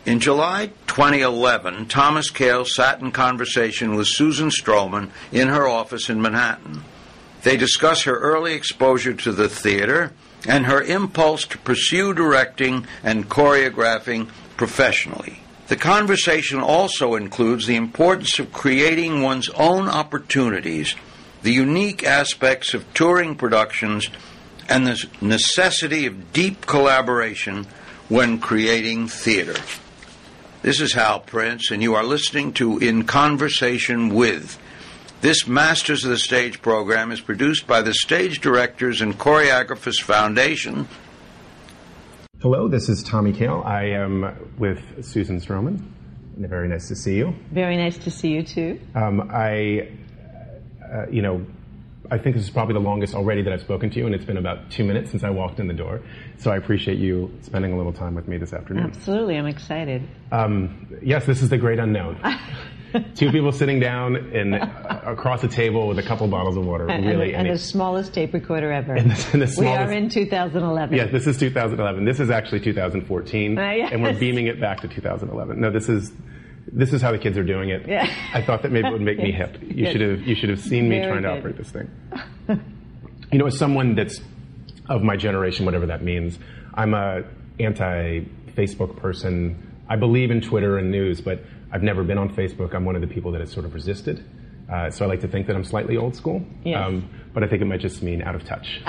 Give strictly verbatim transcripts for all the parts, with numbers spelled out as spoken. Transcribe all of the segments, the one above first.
In July twenty eleven, Thomas Kail sat in conversation with Susan Stroman in her office in Manhattan. They discuss her early exposure to the theater and her impulse to pursue directing and choreographing professionally. The conversation also includes the importance of creating one's own opportunities, the unique aspects of touring productions, and the necessity of deep collaboration when creating theater. This is Hal Prince, and you are listening to In Conversation With. This Masters of the Stage program is produced by the Stage Directors and Choreographers Foundation. Hello, this is Tommy Kail. I am with Susan Stroman. Very nice to see you. Very nice to see you, too. Um, I, uh, you know, I think this is probably the longest already that I've spoken to you, and it's been about two minutes since I walked in the door. So I appreciate you spending a little time with me this afternoon. Absolutely, I'm excited. Um, yes, this is the great unknown. Two people sitting down in, uh, across a table with a couple bottles of water. And, really, and, and the smallest tape recorder ever. And the, and the smallest, we are in two thousand eleven. Yeah, this is two thousand eleven. This is actually two thousand fourteen, uh, yes. And we're beaming it back to two thousand eleven. No, this is this is how the kids are doing it. Yeah. I thought that maybe it would make yes. me hip. You yes. should have you should have seen me Very trying to good. operate this thing. You know, as someone that's of my generation, whatever that means, I'm a anti-Facebook person. I believe in Twitter and news, but I've never been on Facebook. I'm one of the people that has sort of resisted. Uh, so I like to think that I'm slightly old school. Yes. Um, but I think it might just mean out of touch.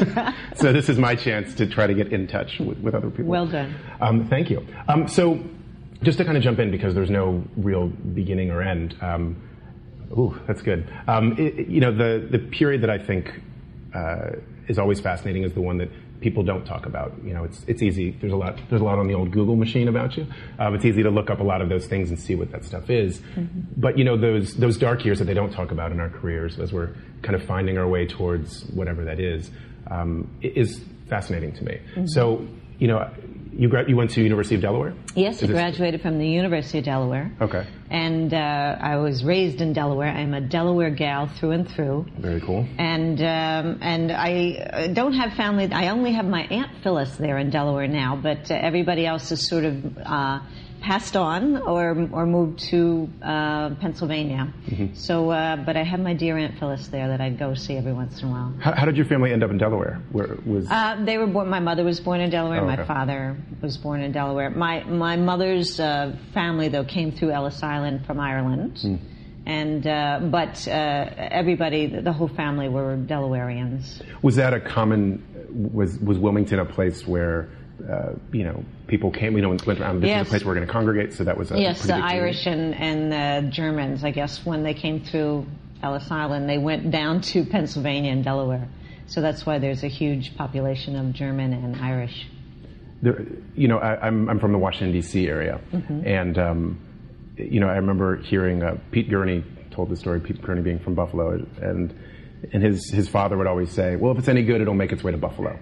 So this is my chance to try to get in touch with, with other people. Well done. Um, thank you. Um, so just to kind of jump in, because there's no real beginning or end. Um, ooh, that's good. Um, it, you know, the, the period that I think uh, is always fascinating is the one that people don't talk about. You know, it's it's easy. There's a lot. There's a lot on the old Google machine about you. Um, it's easy to look up a lot of those things and see what that stuff is. Mm-hmm. But you know, those those dark years that they don't talk about in our careers, as we're kind of finding our way towards whatever that is, um, is fascinating to me. Mm-hmm. So, you know, you gra- you went to University of Delaware? Yes, I graduated from the University of Delaware. Okay. And uh, I was raised in Delaware. I'm a Delaware gal through and through. Very cool. And um, and I don't have family. I only have my Aunt Phyllis there in Delaware now, but uh, everybody else is sort of uh, passed on or or moved to uh, Pennsylvania. Mm-hmm. So, uh, but I have my dear Aunt Phyllis there that I go see every once in a while. How, how did your family end up in Delaware? Where was? Uh, they were born. My mother was born in Delaware. Oh, okay. My father was born in Delaware. My my mother's uh, family though came through Ellis Island from Ireland, mm. and uh, but uh, everybody, the whole family, were Delawareans. Was that a common? Was was Wilmington a place where? Uh, you know, people came, you know, went around, this yes. is a place where we're going to congregate, so that was a Yes, pretty the big Irish and, and the Germans, I guess, when they came through Ellis Island, they went down to Pennsylvania and Delaware. So that's why there's a huge population of German and Irish. There, you know, I, I'm, I'm from the Washington, D C area, mm-hmm. and, um, you know, I remember hearing uh, Pete Gurney told the story, Pete Gurney being from Buffalo, and and his, his father would always say, well, if it's any good, it'll make its way to Buffalo.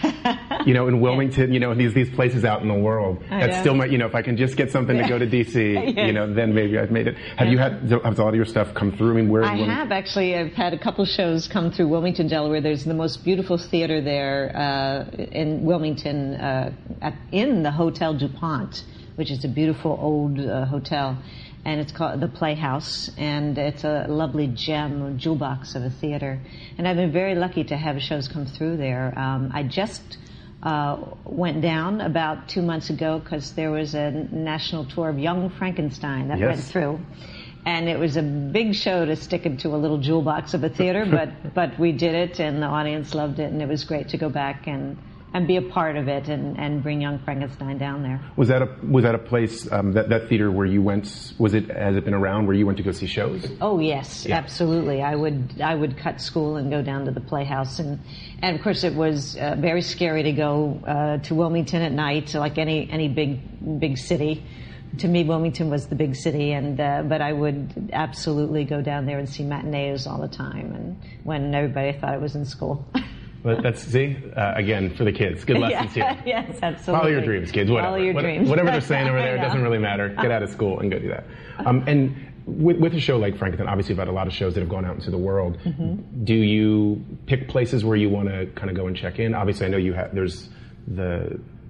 You know, in Wilmington, you know, these these places out in the world, that still might, you know, if I can just get something to go to D C, yes. you know, then maybe I've made it. Have yes. you had, has a lot of your stuff come through? I mean, where? I have, actually. I've had a couple shows come through Wilmington, Delaware. There's the most beautiful theater there uh, in Wilmington, uh, at, in the Hotel DuPont, which is a beautiful old uh, hotel. And it's called the Playhouse, and it's a lovely gem, a jewel box of a theater. And I've been very lucky to have shows come through there. Um, I just uh, went down about two months ago because there was a national tour of Young Frankenstein that yes. went through. And it was a big show to stick into a little jewel box of a theater, but but we did it, and the audience loved it, and it was great to go back and and be a part of it and, and bring Young Frankenstein down there. Was that a was that a place um, that that theater where you went? Was it has it been around where you went to go see shows? Oh yes, yeah. absolutely. I would I would cut school and go down to the Playhouse, and and of course it was uh, very scary to go uh, to Wilmington at night, like any any big big city. To me, Wilmington was the big city, and uh, but I would absolutely go down there and see matinees all the time, and when everybody thought I was in school. But that's, see, uh, again, for the kids. Good lessons yeah, here. Yes, absolutely. Follow your dreams, kids. Whatever. Follow your what, dreams. Whatever they're saying over there, it doesn't really matter. Get out of school and go do that. Um, and with, with a show like Frankenstein, obviously you've had a lot of shows that have gone out into the world. Mm-hmm. Do you pick places where you want to kind of go and check in? Obviously, I know you have, there's the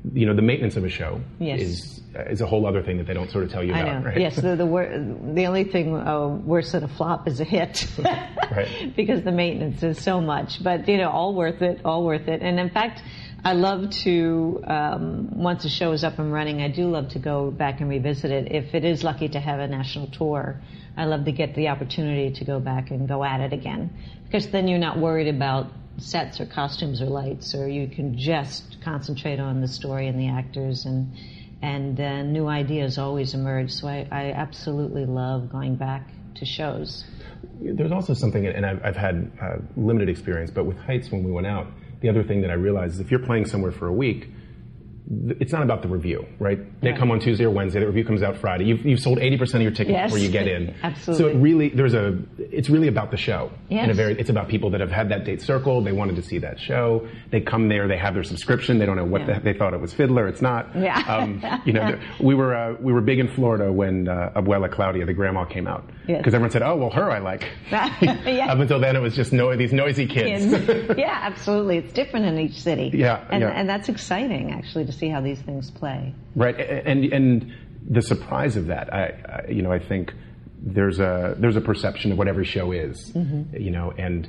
you know, the maintenance of a show yes. is is a whole other thing that they don't sort of tell you I about. know. Right? Yes, the the, wor- the only thing uh, worse than a flop is a hit, right. because the maintenance is so much. But you know, all worth it, all worth it. And in fact, I love to um, once a show is up and running, I do love to go back and revisit it. If it is lucky to have a national tour, I love to get the opportunity to go back and go at it again, because then you're not worried about sets or costumes or lights, or you can just concentrate on the story and the actors, and and uh, new ideas always emerge. So I, I absolutely love going back to shows. There's also something, and I've, I've had uh, limited experience, but with Heights when we went out, the other thing that I realized is if you're playing somewhere for a week, it's not about the review, right? They right. come on Tuesday or Wednesday. The review comes out Friday. You've, you've sold eighty percent of your tickets yes. before you get in. Absolutely. So it really, there's a, it's really about the show. Yes. In a very, it's about people that have had that date circled. They wanted to see that show. They come there. They have their subscription. They don't know what yeah. the, they thought it was Fiddler. It's not. Yeah. Um, you know, we were uh, we were big in Florida when uh, Abuela Claudia, the grandma, came out. Yes. Because everyone said, "Oh, well, her I like." yeah. Up until then, it was just no, these noisy kids. kids. Yeah, absolutely. It's different in each city. Yeah, and yeah. and that's exciting actually to see how these things play. Right, and and the surprise of that, I, I you know, I think there's a there's a perception of what every show is, mm-hmm. you know, and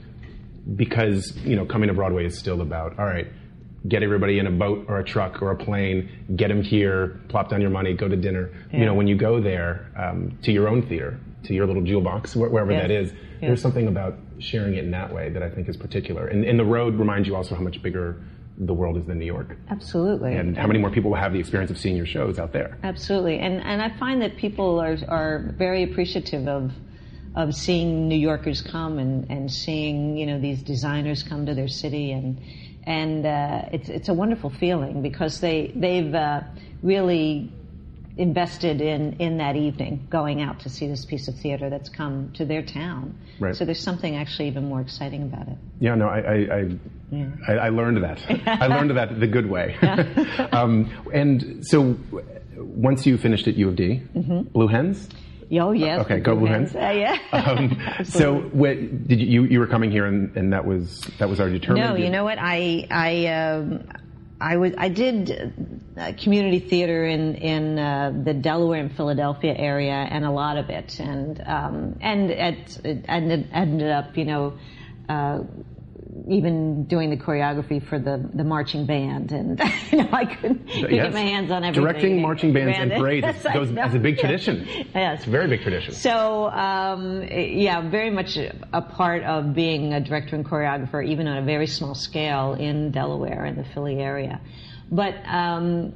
because you know coming to Broadway is still about all right, get everybody in a boat or a truck or a plane, get them here, plop down your money, go to dinner. Yeah. You know, when you go there um, to your own theater, to your little jewel box, wherever yes. that is, yes. there's something about sharing it in that way that I think is particular, and, and the road reminds you also how much bigger the world is than New York. Absolutely. And how many more people will have the experience of seeing your shows out there. Absolutely. And and I find that people are are very appreciative of of seeing New Yorkers come and, and seeing, you know, these designers come to their city, and and uh, it's it's a wonderful feeling because they they've uh, really invested in, in that evening, going out to see this piece of theater that's come to their town. Right. So there's something actually even more exciting about it. Yeah, no, I I, I, yeah. I, I learned that. I learned that the good way. um, and so once you finished at U of D, mm-hmm. Blue Hens? Oh, yes. Okay, go Blue Hens. Hens. Uh, yeah. um, so what, did you, you were coming here and, and that was that was already determined? No, you know what? I I um, I was I did uh, community theater in in uh, the Delaware and Philadelphia area, and a lot of it, and um, and it, it ended ended up, you know, uh, even doing the choreography for the the marching band, and you know I couldn't yes. get my hands on everything. Directing marching bands Band. and parades Yes, goes as a big tradition. Yes, it's a very big tradition. So um, yeah, very much a part of being a director and choreographer, even on a very small scale in Delaware and the Philly area. But um,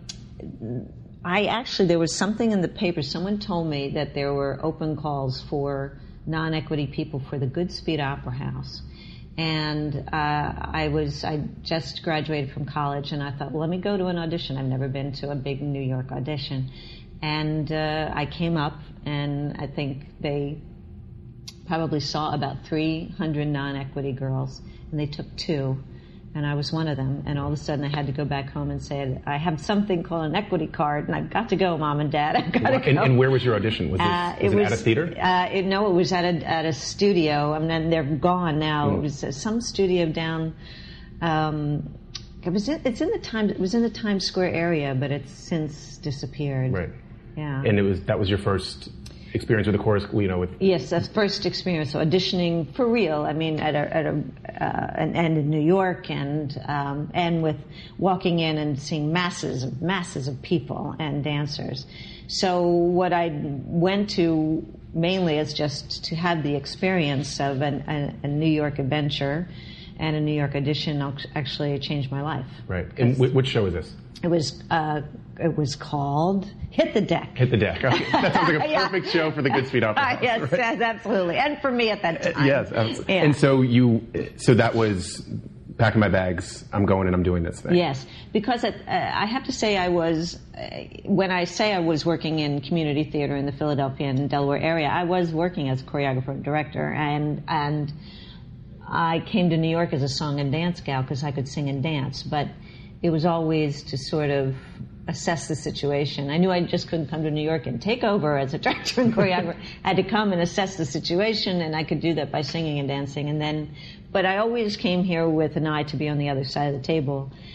I actually, there was something in the paper. Someone told me that there were open calls for non-equity people for the Goodspeed Opera House. And uh, I was, I just graduated from college, and I thought, well, let me go to an audition. I've never been to a big New York audition. And uh, I came up, and I think they probably saw about three hundred non-equity girls, and they took two. And I was one of them, and all of a sudden I had to go back home and say, I have something called an equity card, and I've got to go, Mom and Dad. I've got to and, go. and where was your audition? Was, this, uh, was it, it was, at a theater? Uh, it, no, it was at a, at a studio. I mean, they're gone now. Mm. It was uh, some studio down, um, it was in, it's in the time, it was in the Times Square area, but it's since disappeared. Right. Yeah. And it was, that was your first experience with the chorus, you know, with... Yes, that's first experience, so auditioning for real. I mean, at a, at a, uh, an end in New York, and, um, and with walking in and seeing masses of, masses of people and dancers. So what I went to mainly is just to have the experience of an, a, a New York adventure, and a New York audition actually changed my life. Right. And w- which show is this? It was, uh, it was called Hit the Deck. Hit the Deck. Okay. That sounds like a perfect yeah. show for the Goodspeed Opera House. Uh, yes, right? yes, absolutely. And for me at that time. Yes, absolutely. Yeah. And so you, so that was packing my bags, I'm going and I'm doing this thing. Yes, because it, uh, I have to say I was, uh, when I say I was working in community theater in the Philadelphia and Delaware area, I was working as a choreographer and director, and, and I came to New York as a song and dance gal because I could sing and dance, but it was always to sort of assess the situation. I knew I just couldn't come to New York and take over as a director and choreographer. I had to come and assess the situation, and I could do that by singing and dancing. And then, but I always came here with an eye to be on the other side of the table.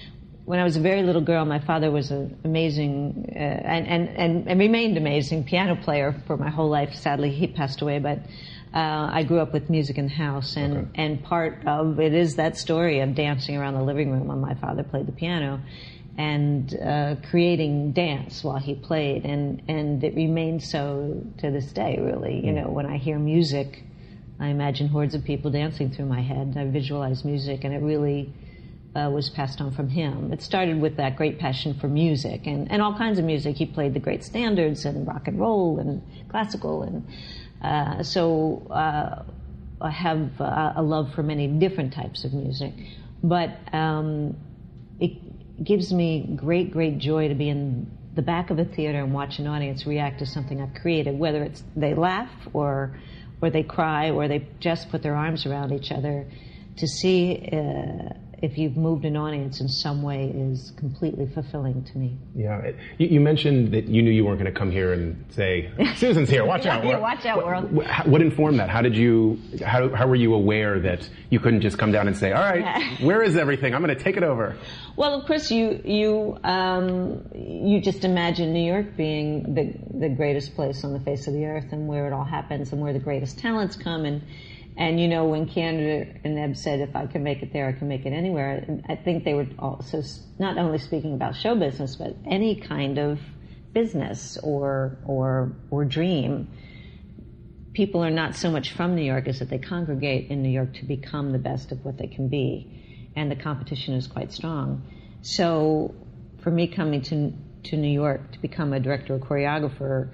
when I was a very little girl, my father was an amazing uh, and, and, and, and remained amazing piano player for my whole life. Sadly, he passed away, but uh, I grew up with music in the house, and, okay. and part of it is that story of dancing around the living room when my father played the piano and uh, creating dance while he played, and, and it remains so to this day, really. You know, when I hear music, I imagine hordes of people dancing through my head. I visualize music, and it really uh, was passed on from him. It started with that great passion for music, and, and all kinds of music. He played the great standards, and rock and roll, and classical, and uh, so uh, I have uh, a love for many different types of music. But um, it gives me great, great joy to be in the back of a theater and watch an audience react to something I've created, whether it's they laugh or or they cry or they just put their arms around each other. To see uh, if you've moved an audience in some way is completely fulfilling to me. Yeah. It, you, you mentioned that you knew you weren't going to come here and say, Susan's here, watch out. Yeah, watch out, world. What, what, what informed that? How did you, how, how were you aware that you couldn't just come down and say, all right, where is everything? I'm going to take it over. Well, of course, you you um, you just imagine New York being the the greatest place on the face of the earth, and where it all happens, and where the greatest talents come. And and you know, when Kander and Ebb said, "If I can make it there, I can make it anywhere," I think they were also not only speaking about show business, but any kind of business or or or dream. People are not so much from New York as that they congregate in New York to become the best of what they can be. And the competition is quite strong. So for me coming to to New York to become a director or choreographer,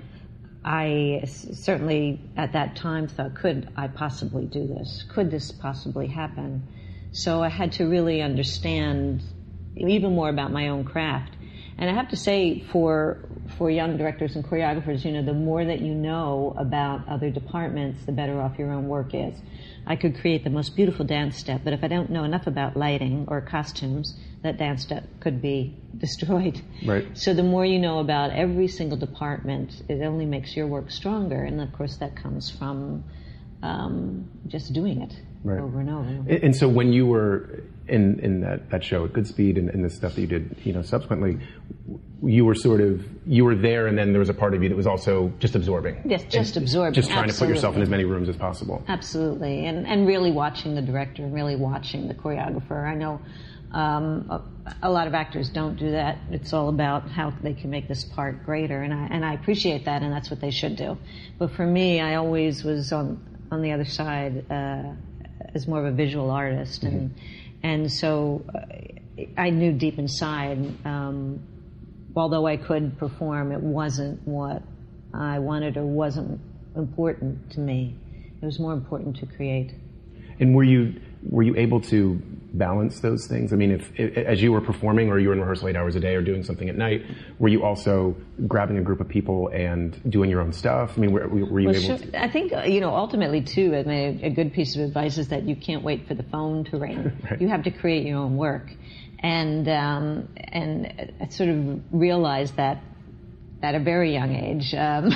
I certainly at that time thought, could I possibly do this? Could this possibly happen? So I had to really understand even more about my own craft. And I have to say, for for young directors and choreographers, you know, the more that you know about other departments, the better off your own work is. I could create the most beautiful dance step, but if I don't know enough about lighting or costumes, that dance step could be destroyed. Right. So the more you know about every single department, it only makes your work stronger. And of course, that comes from um, just doing it right. over and over. And, and so when you were in, in that, that show at Goodspeed and, and the stuff that you did, you know, subsequently, you were sort of, you were there, and then there was a part of you that was also just absorbing. Yes, just and absorbing. Just trying Absolutely. to put yourself in as many rooms as possible. Absolutely. And, and really watching the director and really watching the choreographer. I know um, a, a lot of actors don't do that. It's all about how they can make this part greater, and I, and I appreciate that, and that's what they should do. But for me, I always was on, on the other side uh, as more of a visual artist, and, mm-hmm. and so uh, I knew deep inside, um, although I could perform, it wasn't what I wanted or wasn't important to me. It was more important to create. And were you were you able to balance those things? I mean, if, if as you were performing, or you were in rehearsal eight hours a day, or doing something at night, were you also grabbing a group of people and doing your own stuff? I mean, were, were you well, able sure. to? I think, you know, ultimately, too, I mean, a good piece of advice is that you can't wait for the phone to ring. Right. You have to create your own work. And um, and I sort of realized that at a very young age. Um,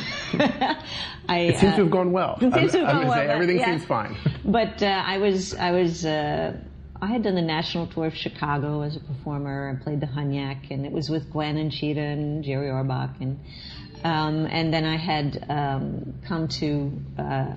I, it seems uh, to have gone well. It seems to have gone well. Say, everything yeah. seems fine. But uh, I was I was uh, I had done the national tour of Chicago as a performer and played the Hunyak, and it was with Gwen and Cheetah and Jerry Orbach, and um, and then I had um, come to. Uh,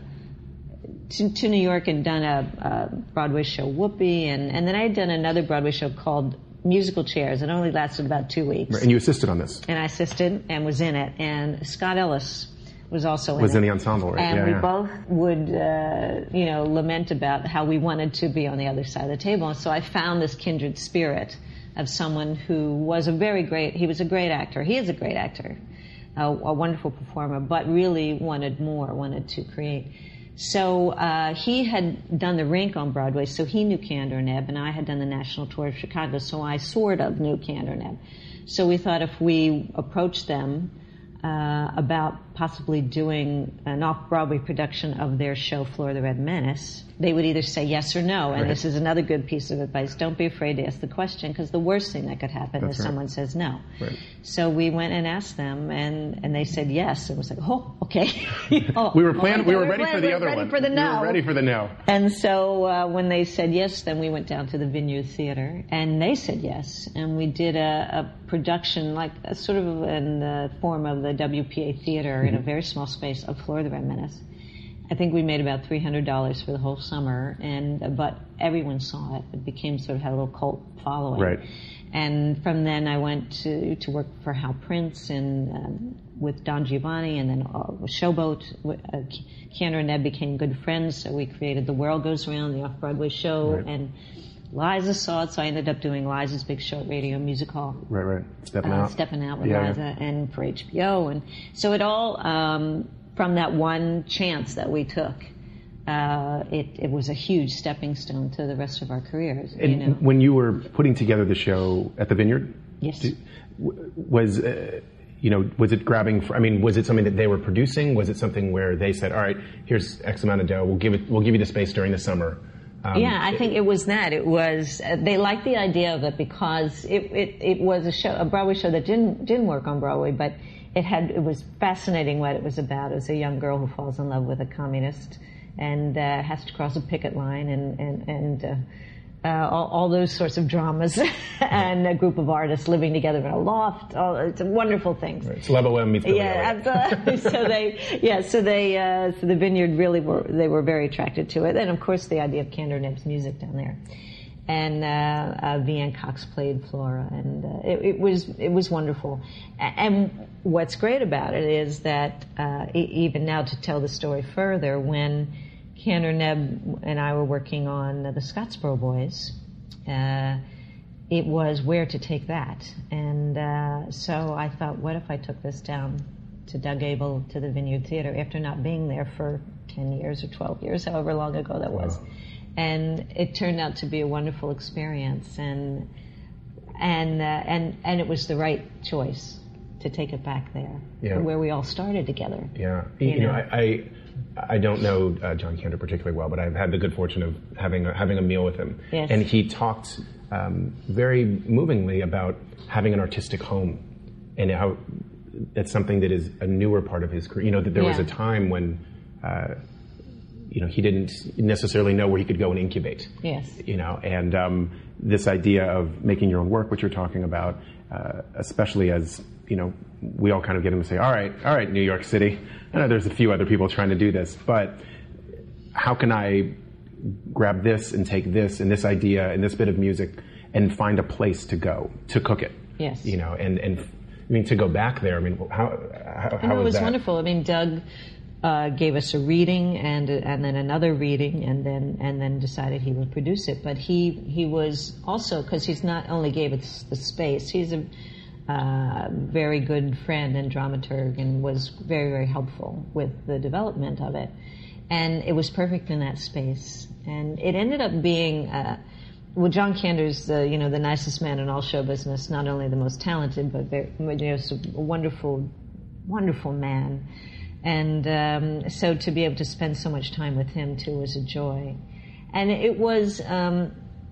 To, to New York and done a, a Broadway show, Whoopi, and, and then I had done another Broadway show called Musical Chairs. It only lasted about two weeks. Right, and you assisted on this. And I assisted and was in it. And Scott Ellis was also in was it. Was in the ensemble, right? And yeah, we yeah. both would, uh, you know, lament about how we wanted to be on the other side of the table. And so I found this kindred spirit of someone who was a very great, he was a great actor. He is a great actor, a, a wonderful performer, but really wanted more, wanted to create. So uh, he had done the Rink on Broadway, so he knew Kander and Ebb, and I had done the national tour of Chicago, so I sort of knew Kander and Ebb. So we thought if we approached them uh, about possibly doing an off-Broadway production of their show, Flora the Red Menace, they would either say yes or no. And right. this is another good piece of advice. Don't be afraid to ask the question, because the worst thing that could happen That's is right. someone says no. Right. So we went and asked them, and, and they said yes. It was like, oh, okay. oh, we were planning. oh, We were we're ready ready, for the we're other ready one. For the no. We were ready for the no. And so uh, when they said yes, then we went down to the Vineyard Theater, and they said yes, and we did a, a production, like a sort of in the form of the W P A Theater mm-hmm. in a very small space of Flora the Red Menace. I think we made about three hundred dollars for the whole summer, and but everyone saw it. It became sort of had a little cult following. Right. And from then I went to, to work for Hal Prince and um, with Don Giovanni, and then uh, with Showboat. Uh, Keanu and Ned became good friends, so we created The World Goes Round, the off-Broadway show, right. and Liza saw it, so I ended up doing Liza's Big Show at Radio Music Hall. Right, right. Stepping uh, out. Stepping out with yeah, Liza, yeah. and for H B O. And so it all, um, from that one chance that we took, uh, it, it was a huge stepping stone to the rest of our careers. And you know? when you were putting together the show at the Vineyard, yes, did, was uh, you know was it grabbing? For, I mean, was it something that they were producing? Was it something where they said, "All right, here's X amount of dough. We'll give it. We'll give you the space during the summer." Um, yeah, I think it was that. It was uh, they liked the idea of it because it, it it was a show, a Broadway show that didn't didn't work on Broadway, but it had it was fascinating what it was about. It was a young girl who falls in love with a communist and uh, has to cross a picket line, and and and uh, uh, all, all those sorts of dramas, and a group of artists living together in a loft. All, it's wonderful things. Right. It's Level M meets Billy Yeah, Elliot. absolutely. so they, yeah, so they, uh, so the Vineyard really were they were very attracted to it, and of course the idea of Kander Nebb's music down there. And uh, uh, Vianne Cox played Flora, and uh, it, it was it was wonderful. And what's great about it is that uh, even now, to tell the story further, when Kander Nebb and I were working on uh, the Scottsboro Boys, uh, it was where to take that. And uh, so I thought, what if I took this down to Doug Abel, to the Vineyard Theater, after not being there for ten years or twelve years, however long ago that was. Wow. And it turned out to be a wonderful experience, and and uh, and and it was the right choice to take it back there, yeah. where we all started together. Yeah, you, you know, know I, I I don't know uh, John Kander particularly well, but I've had the good fortune of having a, having a meal with him, yes. and he talked um, very movingly about having an artistic home, and how it's something that is a newer part of his career. You know, that there yeah. was a time when. Uh, You know, he didn't necessarily know where he could go and incubate. Yes. You know, and um, this idea of making your own work, which you're talking about, uh, especially as, you know, we all kind of get him to say, all right, all right, New York City. I know there's a few other people trying to do this, but how can I grab this and take this and this idea and this bit of music and find a place to go, to cook it? Yes. You know, and, and I mean, to go back there, I mean, how, how, how it was that? wonderful. I mean, Doug... Uh, gave us a reading and and then another reading and then and then decided he would produce it. But he he was also, because he's not only gave us the space, he's a uh, very good friend and dramaturg, and was very very helpful with the development of it. And it was perfect in that space. And it ended up being uh, well, John Kander's the you know the nicest man in all show business. Not only the most talented, but very, you know, a wonderful wonderful man. And um, so to be able to spend so much time with him, too, was a joy. And it was um,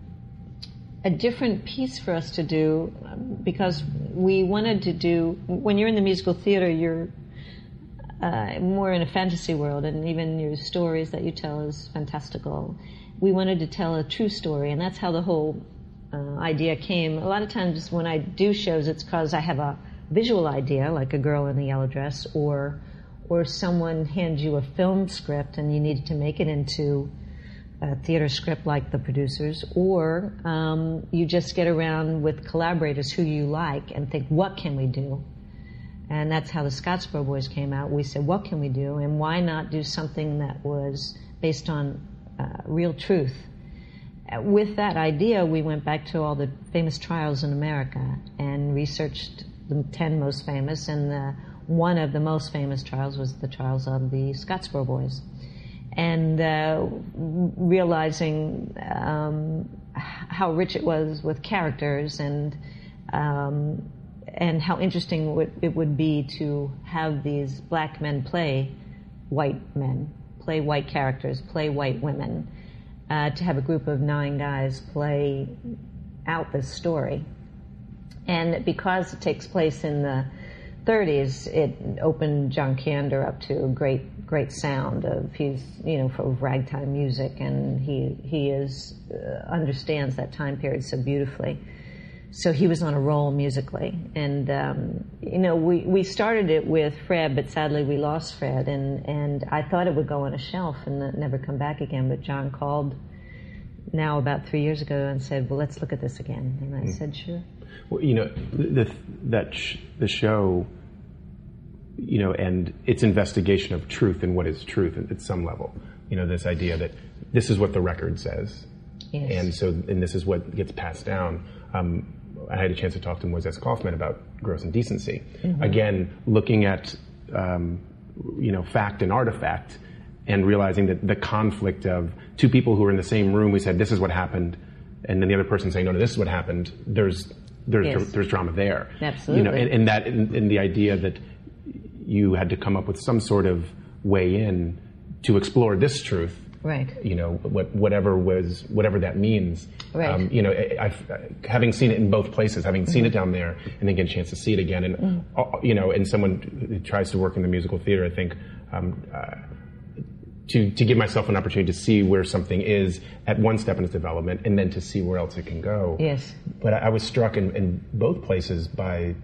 a different piece for us to do, because we wanted to do... When you're in the musical theater, you're uh, more in a fantasy world, and even your stories that you tell is fantastical. We wanted to tell a true story, and that's how the whole uh, idea came. A lot of times when I do shows, it's because I have a visual idea, like a girl in a yellow dress, or... or someone hands you a film script and you need to make it into a theater script like the producers, or um, you just get around with collaborators who you like and think, what can we do? And that's how the Scottsboro Boys came out. We said, what can we do? And why not do something that was based on uh, real truth? With that idea, we went back to all the famous trials in America and researched the ten most famous, and the one of the most famous trials was the trials of the Scottsboro Boys. And uh, realizing um, how rich it was with characters, and um, and how interesting would, it would be to have these black men play white men, play white characters, play white women, uh, to have a group of nine guys play out this story. And because it takes place in the thirties, it opened John Kander up to a great, great sound of he's you know for ragtime music, and he he is uh, understands that time period so beautifully. So he was on a roll musically, and um, you know we, we started it with Fred, but sadly we lost Fred, and and I thought it would go on a shelf and never come back again. But John called now about three years ago and said, "Well, let's look at this again," and I mm. said, "Sure." Well, you know, the, that sh- the show, you know, and its investigation of truth and what is truth at some level. You know, this idea that this is what the record says, yes. and so and this is what gets passed down. Um, I had a chance to talk to Moises Kaufman about Gross Indecency. Mm-hmm. Again, looking at um, you know fact and artifact, and realizing that the conflict of two people who were in the same room, we said this is what happened, and then the other person saying no, no, this is what happened. There's There's yes. there's drama there. Absolutely. You know, and, and that in, in the idea that you had to come up with some sort of way in to explore this truth. Right. You know, what, whatever was whatever that means. Right. Um, you know, I, I've, having seen it in both places, having mm-hmm. seen it down there, and then get a chance to see it again, and mm-hmm. uh, you know, and someone who tries to work in the musical theater, I think. Um, uh, To, to give myself an opportunity to see where something is at one step in its development, and then to see where else it can go. Yes. But I, I was struck in, in both places by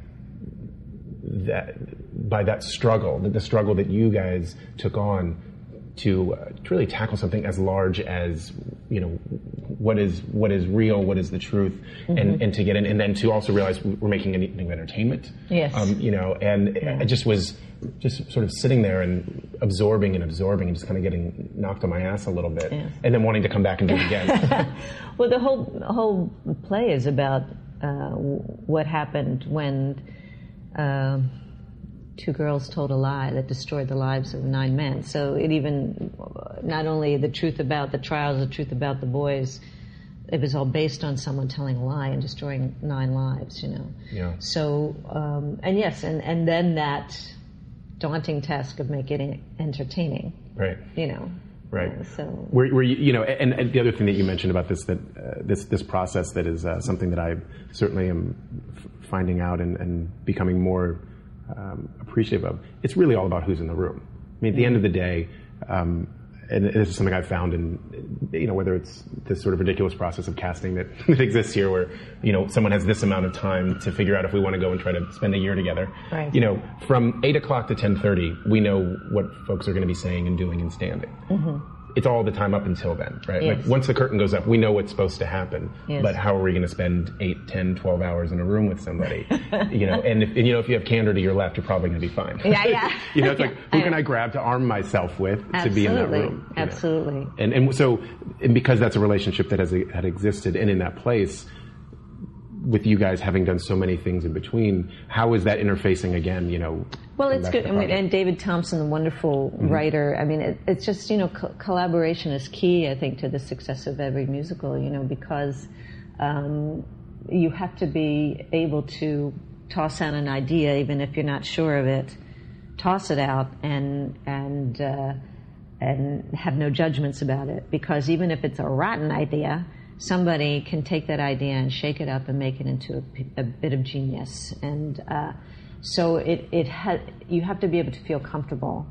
that by that struggle, the, the struggle that you guys took on to, uh, to really tackle something as large as, you know, what is what is real, what is the truth, mm-hmm. and, and to get in, and then to also realize we're making anything of entertainment. Yes. Um, you know, and yeah. I just was just sort of sitting there and absorbing and absorbing and just kind of getting knocked on my ass a little bit, yes. and then wanting to come back and do it again. Well, the whole whole play is about uh, what happened when uh, two girls told a lie that destroyed the lives of nine men. So it even, not only the truth about the trials, the truth about the boys, it was all based on someone telling a lie and destroying nine lives, you know. Yeah. So, um, and yes, and, and then that daunting task of making it entertaining. Right. You know. Right. Uh, so. Where, where you, you know, and, and the other thing that you mentioned about this, that uh, this this process that is uh, something that I certainly am f- finding out and, and becoming more um, appreciative of. It's really all about who's in the room. I mean, at the end of the day, um, and this is something I've found in, you know, whether it's this sort of ridiculous process of casting that, that exists here, where, you know, someone has this amount of time to figure out if we want to go and try to spend a year together. Right. You know, from eight o'clock to ten thirty, we know what folks are going to be saying and doing and standing. Mm-hmm. It's all the time up until then, right? Yes. Like, once the curtain goes up, we know what's supposed to happen. Yes. But how are we going to spend eight, ten, twelve hours in a room with somebody? You know, and if, and, you know, if you have candor to your left, you're probably going to be fine. Yeah, yeah. You know, it's like, who can I grab to arm myself with Absolutely. to be in that room? You know? Absolutely. And and so, and because that's a relationship that has had existed and in that place, with you guys having done so many things in between, how is that interfacing again, you know? Well, it's good. I mean, and David Thompson, the wonderful mm-hmm. writer, I mean, it, it's just, you know, co- collaboration is key, I think, to the success of every musical, you know, because um, you have to be able to toss out an idea, even if you're not sure of it, toss it out and, and, uh, and have no judgments about it. Because even if it's a rotten idea, somebody can take that idea and shake it up and make it into a, a bit of genius. And uh, so it, it ha- you have to be able to feel comfortable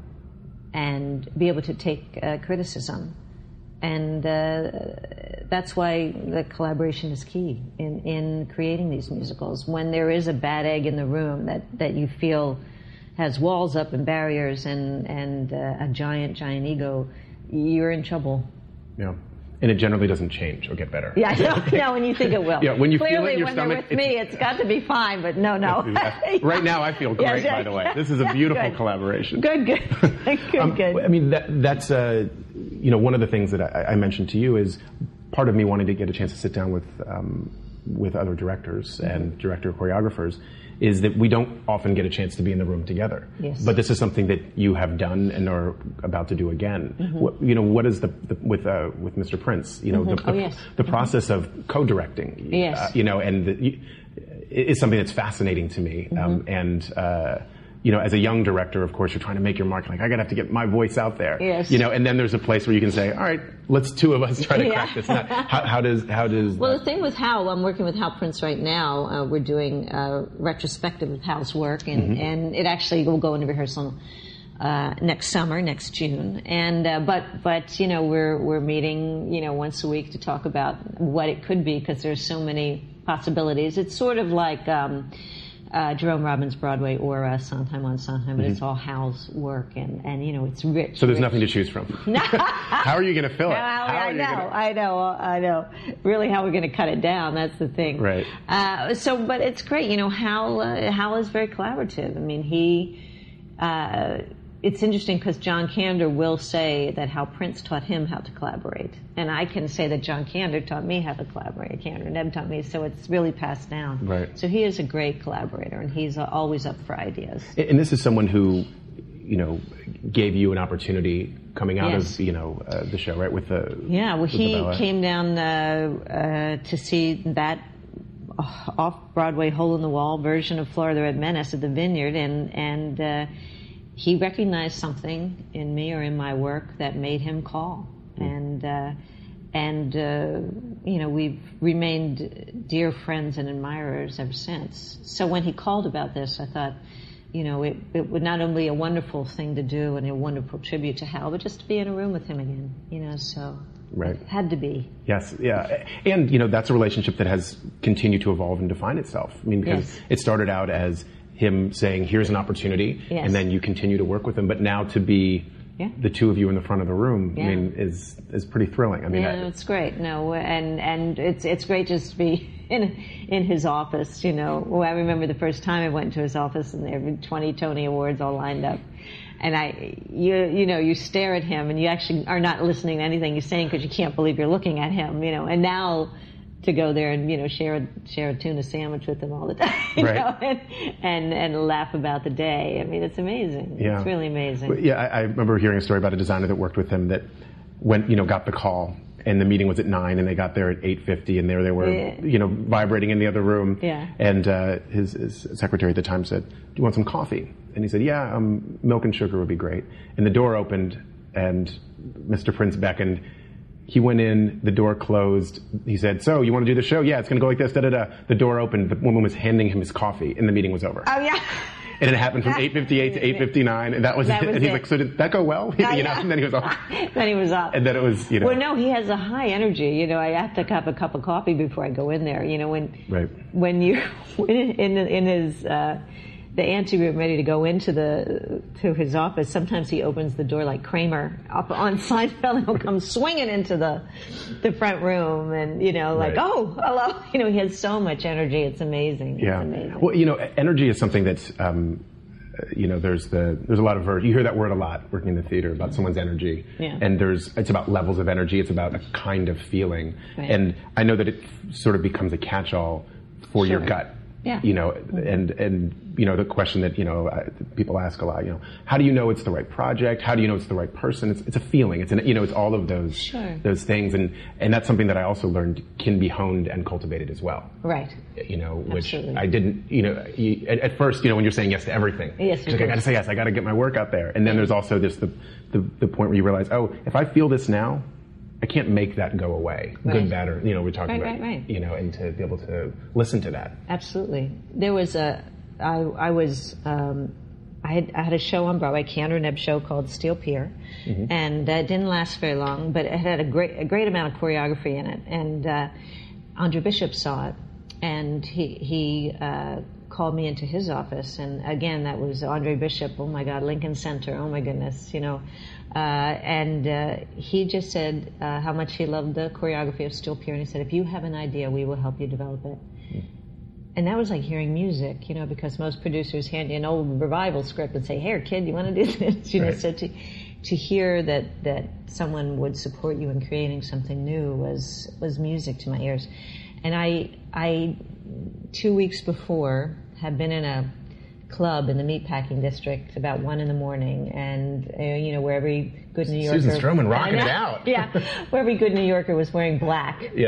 and be able to take uh, criticism. And uh, that's why the collaboration is key in, in creating these musicals. When there is a bad egg in the room that, that you feel has walls up and barriers and, and uh, a giant, giant ego, you're in trouble. Yeah. And it generally doesn't change or get better. Yeah, no, no, when you think it will. Yeah, when you Clearly, feel it in your when stomach. They're with me, it's got to be fine, but no, no. Right now, I feel great, yeah, by the way. This is a beautiful good. collaboration. Good, good. good, um, good. I mean, that, that's, uh, you know, one of the things that I, I mentioned to you is part of me wanting to get a chance to sit down with, um, with other directors mm-hmm. and director choreographers is that we don't often get a chance to be in the room together. Yes. But this is something that you have done and are about to do again. Mm-hmm. What, you know, what is the, the with uh, with Mister Prince? You know, mm-hmm. the, the, oh, yes. the process mm-hmm. of co-directing. Yes. Uh, you know, and the, is something that's fascinating to me. Mm-hmm. Um, and, uh, you know, as a young director, of course, you're trying to make your mark. Like, I gotta have to get my voice out there. Yes. You know, and then there's a place where you can say, all right, let's two of us try to yeah. crack this nut. How, how does, how does... Well, that... the thing with Hal, I'm working with Hal Prince right now. Uh, we're doing a retrospective of Hal's work, and, mm-hmm. and it actually will go into rehearsal uh, next summer, next June. And, uh, but, but, you know, we're, we're meeting, you know, once a week to talk about what it could be, because there's so many possibilities. It's sort of like, um, Uh, Jerome Robbins' Broadway or uh, Sondheim on Sondheim, but mm-hmm. it's all Hal's work, and, and you know, it's rich. So there's rich. nothing to choose from. How are you going to fill it? How, how I know, gonna... I know, I know. Really, how we're going to cut it down, that's the thing. Right. Uh, so, but it's great. You know, Hal, uh, Hal is very collaborative. I mean, he, uh, it's interesting because John Kander will say that Hal Prince taught him how to collaborate. And I can say that John Kander taught me how to collaborate. Kander and Neb taught me, so it's really passed down. Right. So he is a great collaborator, and he's uh, always up for ideas. And this is someone who, you know, gave you an opportunity coming out yes. of, you know, uh, the show, right, with the Yeah, well, with he the came down uh, uh, to see that off-Broadway, hole-in-the-wall version of Flora the Red Menace at the Vineyard, and, and uh, he recognized something in me or in my work that made him call. Mm. And, uh, and uh, you know, we've remained dear friends and admirers ever since. So when he called about this, I thought, you know, it, it would not only be a wonderful thing to do and a wonderful tribute to Hal, but just to be in a room with him again, you know, so right. it had to be. Yes, yeah. And, you know, that's a relationship that has continued to evolve and define itself. I mean, because yes. it started out as him saying, here's an opportunity, yes. and then you continue to work with him. But now to be yeah. the two of you in the front of the room, yeah. I mean, is is pretty thrilling. I mean, yeah, I, it's great. No, and and it's it's great just to be in in his office. You know, well, I remember the first time I went to his office, and there were twenty Tony Awards all lined up. And I, you, you know, you stare at him, and you actually are not listening to anything he's saying because you can't believe you're looking at him. You know, and now to go there and, you know, share a, share a tuna sandwich with him all the time, you right. know, and, and and laugh about the day. I mean, it's amazing. Yeah. It's really amazing. Well, yeah, I, I remember hearing a story about a designer that worked with him that went, you know, got the call, and the meeting was at nine, and they got there at eight fifty, and there they were, yeah. you know, vibrating in the other room. Yeah. And uh, his, his secretary at the time said, "Do you want some coffee?" And he said, "Yeah, um, milk and sugar would be great." And the door opened, and Mister Prince beckoned. He went in, the door closed. He said, "So, you want to do the show?" "Yeah, it's going to go like this, da-da-da." The door opened, the woman was handing him his coffee, and the meeting was over. Oh, yeah. And it happened from eight fifty-eight to eight fifty-nine, and that was that it. Was and he's it. like, "So did that go well?" Oh, you know, yeah. and then he was off. Then he was off. And then it was, you know. Well, no, he has a high energy. You know, I have to have a cup of coffee before I go in there. You know, when right. when you in in his uh, the anteroom ready to go into the to his office, sometimes he opens the door like Kramer up on Seinfeld, and he'll come swinging into the the front room, and you know, like, right. "Oh, hello." You know, he has so much energy. It's amazing. Yeah. It's amazing. Well, you know, energy is something that's. Um, You know, there's the there's a lot of ver- you hear that word a lot working in the theater about someone's energy, yeah. and there's it's about levels of energy. It's about a kind of feeling, right. and I know that it sort of becomes a catch-all for sure. your gut. Yeah. You know, and and you know the question that you know uh, people ask a lot. You know, how do you know it's the right project? How do you know it's the right person? It's it's a feeling. It's an you know it's all of those sure. those things, and and that's something that I also learned can be honed and cultivated as well. Right. You know, which Absolutely. I didn't. You know, you, at, at first, you know, when you're saying yes to everything, yes, like, I got to say yes. I got to get my work out there, and then there's also this the, the the point where you realize, oh, if I feel this now, I can't make that go away. Right. Good, bad, or, you know, we're talking right, about, right, right. you know, and to be able to listen to that. Absolutely. There was a, I, I was, um, I had, I had a show on Broadway, Kander and Neb show called Steel Pier, mm-hmm. and uh, it didn't last very long, but it had a great, a great amount of choreography in it, and uh, Andre Bishop saw it, and he, he, uh, called me into his office, and again, that was Andre Bishop, oh my God, Lincoln Center, oh my goodness, you know, uh, and uh, he just said uh, how much he loved the choreography of Steel Pier, and he said, if you have an idea, we will help you develop it. Mm. And that was like hearing music, you know, because most producers hand you an old revival script and say, "Here, kid, you want to do this?" You right. know, so to, to hear that, that someone would support you in creating something new was, was music to my ears. And I, I, two weeks before, had been in a club in the meatpacking district about one in the morning, and uh, you know, where every good New Yorker, Susan Stroman rocking it out. Yeah, where every good New Yorker was wearing black. Yes.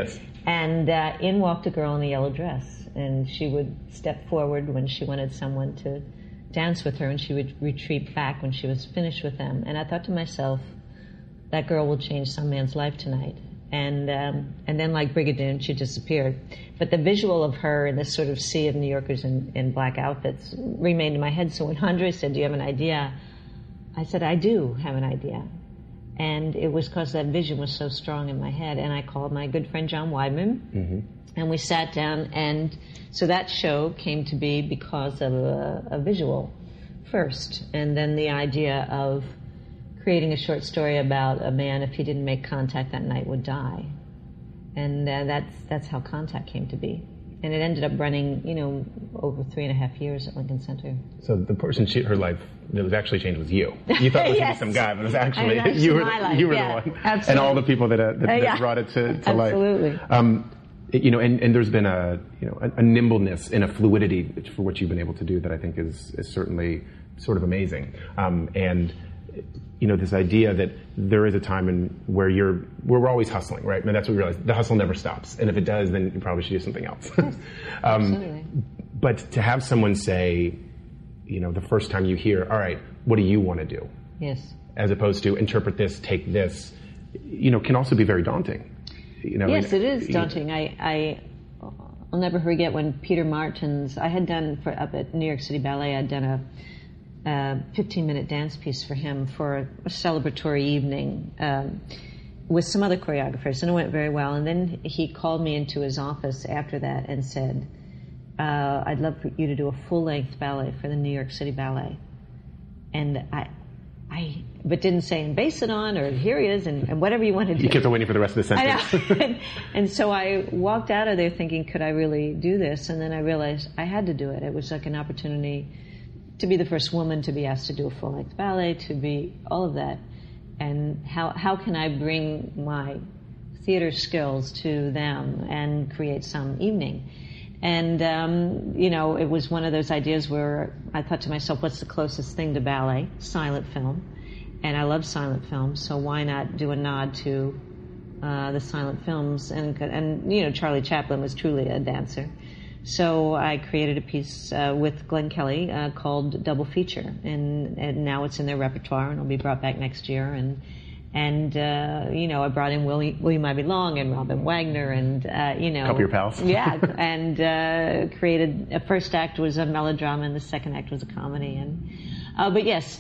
And uh, in walked a girl in a yellow dress, and she would step forward when she wanted someone to dance with her, and she would retreat back when she was finished with them. And I thought to myself, that girl will change some man's life tonight. And um, and then, like Brigadoon, she disappeared. But the visual of her in this sort of sea of New Yorkers in, in black outfits remained in my head. So when Andre said, do you have an idea? I said, I do have an idea. And it was because that vision was so strong in my head. And I called my good friend John Weidman, mm-hmm. and we sat down. And so that show came to be because of a, a visual first. And then the idea of creating a short story about a man, if he didn't make contact that night, would die. And uh, that's that's how Contact came to be. And it ended up running, you know, over three and a half years at Lincoln Center. So the person, she, her life that was actually changed was you. You thought it was yes. some guy, but it was actually, actually you were, my life. you were yeah, the one. Absolutely. And all the people that, uh, that, that uh, yeah. brought it to, to absolutely. life. Absolutely. Um, you know, and, and there's been a, you know, a, a nimbleness and a fluidity for what you've been able to do that I think is, is certainly sort of amazing. Um, and, you know, this idea that there is a time in where you're, where we're always hustling, right? And that's what we realize. The hustle never stops. And if it does, then you probably should do something else. Yes, um, absolutely. But to have someone say, you know, the first time you hear, all right, what do you want to do? Yes. As opposed to interpret this, take this, you know, can also be very daunting. You know, yes, and, it is daunting. You know, I, I, I'll never forget when Peter Martins, I had done for up at New York City Ballet, I'd done a a fifteen-minute dance piece for him for a, a celebratory evening um, with some other choreographers, and it went very well. And then he called me into his office after that and said, uh, I'd love for you to do a full-length ballet for the New York City Ballet. And I, I, but didn't say, and base it on, or here he is, and, and whatever you want to do. You kept on waiting for the rest of the sentence. I know. and, and so I walked out of there thinking, could I really do this? And then I realized I had to do it. It was like an opportunity to be the first woman to be asked to do a full-length ballet, to be all of that. And how how can I bring my theater skills to them and create some evening? And, um, you know, it was one of those ideas where I thought to myself, what's the closest thing to ballet? Silent film. And I love silent films, so why not do a nod to uh, the silent films? And, and, you know, Charlie Chaplin was truly a dancer. So I created a piece uh, with Glenn Kelly uh, called Double Feature, and, and now it's in their repertoire, and it'll be brought back next year. And and uh, you know, I brought in Willie, William Ivey Long and Robin Wagner, and uh, you know, a couple of your pals. yeah, and uh, created. A first act was a melodrama, and the second act was a comedy. And uh, but yes,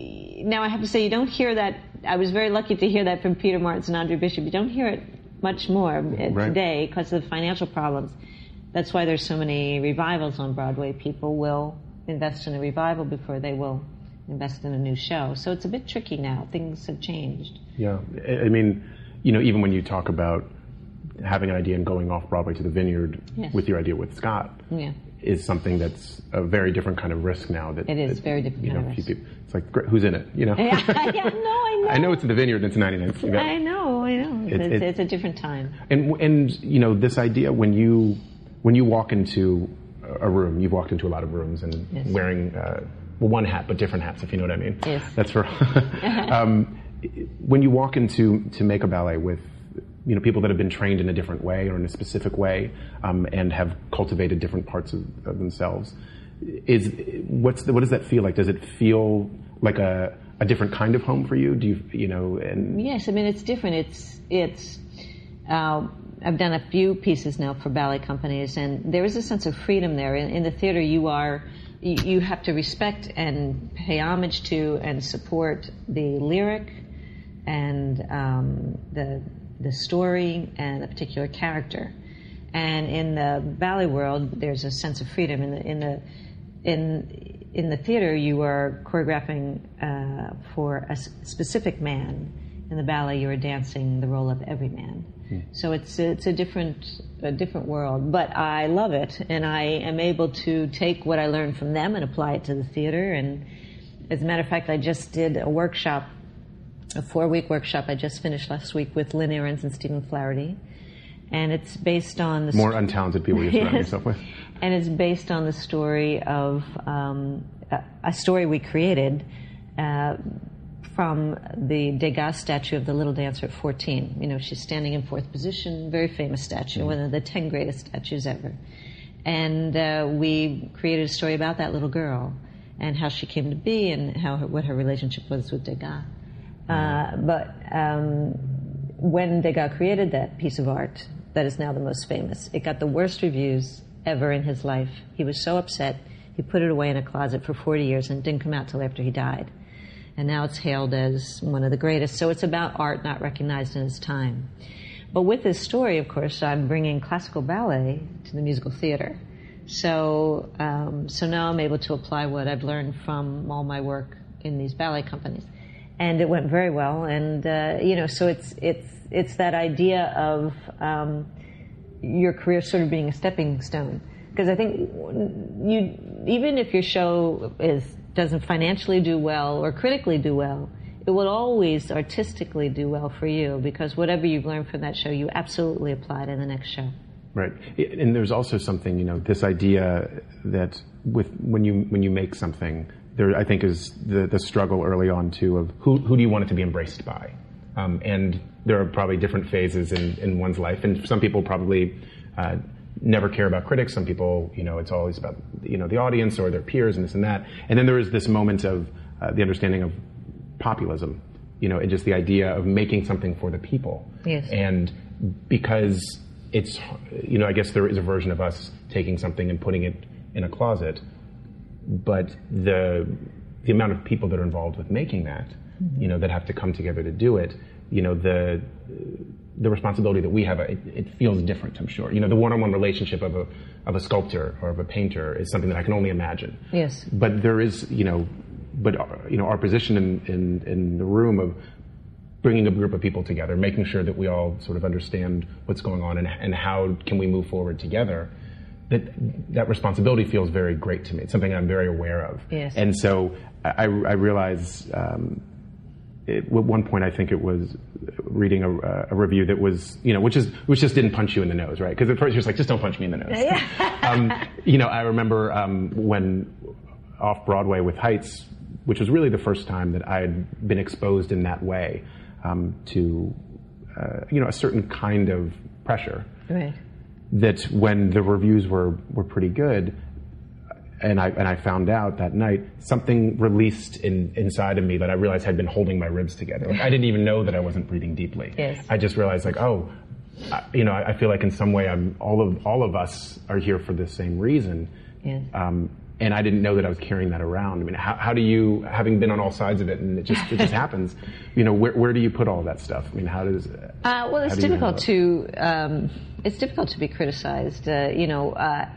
now I have to say, you don't hear that. I was very lucky to hear that from Peter Martins and Andre Bishop. You don't hear it much more right. today because of the financial problems. That's why there's so many revivals on Broadway. People will invest in a revival before they will invest in a new show. So it's a bit tricky now. Things have changed. Yeah. I mean, you know, even when you talk about having an idea and going off Broadway to the Vineyard yes. with your idea with Scott yeah. is something that's a very different kind of risk now. That It is that, very different you know, kind of risk. People, it's like, who's in it, you know? Yeah, yeah, no, I know. I know it's in the Vineyard and it's ninety-nine. You got, I know, I know. It's, it, it's, it, it's a different time. And, and, you know, this idea when you... When you walk into a room, you've walked into a lot of rooms and yes. wearing uh, well, one hat, but different hats, if you know what I mean. Yes. That's for. um, when you walk into to make a ballet with, you know, people that have been trained in a different way or in a specific way, um, and have cultivated different parts of, of themselves, is what's the, what does that feel like? Does it feel like a a different kind of home for you? Do you you know? And yes, I mean it's different. It's it's. Uh, I've done a few pieces now for ballet companies, and there is a sense of freedom there. In, in the theater, you are, you, you have to respect and pay homage to and support the lyric and um, the the story and a particular character. And in the ballet world, there's a sense of freedom. In the in the in in the theater, you are choreographing uh, for a specific man. In the ballet, you are dancing the role of every man. Hmm. So it's it's a different a different world, but I love it, and I am able to take what I learned from them and apply it to the theater. And as a matter of fact, I just did a workshop, a four-week workshop. I just finished last week with Lynn Ahrens and Stephen Flaherty, and it's based on the more st- untalented people you surround yes. yourself with. And it's based on the story of um, a, a story we created. Uh, from the Degas statue of the Little Dancer at fourteen. You know, she's standing in fourth position, very famous statue, mm-hmm. one of the ten greatest statues ever. And uh, we created a story about that little girl and how she came to be and how her, what her relationship was with Degas. Mm-hmm. Uh, but um, when Degas created that piece of art that is now the most famous, it got the worst reviews ever in his life. He was so upset, he put it away in a closet for forty years and it didn't come out till after he died. And now it's hailed as one of the greatest. So it's about art not recognized in its time. But with this story, of course, I'm bringing classical ballet to the musical theater. So, um, so now I'm able to apply what I've learned from all my work in these ballet companies. And it went very well. And, uh, you know, so it's, it's, it's that idea of, um, your career sort of being a stepping stone. Because I think you, even if your show is, doesn't financially do well or critically do well, it will always artistically do well for you, because whatever you've learned from that show, you absolutely apply it in the next show. Right. And there's also something, you know, this idea that with when you when you make something, there I think is the, the struggle early on too of who who do you want it to be embraced by? Um, and there are probably different phases in, in one's life, and some people probably uh, never care about critics. Some people, you know, it's always about, you know, the audience or their peers and this and that. And then there is this moment of uh, the understanding of populism, you know, and just the idea of making something for the people. Yes. And because it's, you know, I guess there is a version of us taking something and putting it in a closet, but the the amount of people that are involved with making that, mm-hmm. you know, that have to come together to do it, you know, the the responsibility that we have, it, it feels different, I'm sure. You know, the one-on-one relationship of a of a sculptor or of a painter is something that I can only imagine. Yes. But there is, you know, but you know, our position in, in, in the room of bringing a group of people together, making sure that we all sort of understand what's going on and, and how can we move forward together, that that responsibility feels very great to me. It's something I'm very aware of. Yes. And so I, I realize um, it, at one point I think it was reading a, a review that was, you know, which is which just didn't punch you in the nose, right? Because at first you're just like, just don't punch me in the nose. Yeah. um, you know, I remember um, when off Broadway with Heights, which was really the first time that I had been exposed in that way um, to, uh, you know, a certain kind of pressure. Right. That when the reviews were, were pretty good, and I and I found out that night, something released in, inside of me that I realized had been holding my ribs together. Like, I didn't even know that I wasn't breathing deeply. Yes. I just realized, like, oh, I, you know, I, I feel like in some way, I'm all of all of us are here for the same reason. Yes. Um, and I didn't know that I was carrying that around. I mean, how, how do you, having been on all sides of it, and it just it just happens, you know, where where do you put all that stuff? I mean, how does? Uh, well, it's difficult to um, it's difficult to be criticized. Uh, you know, uh,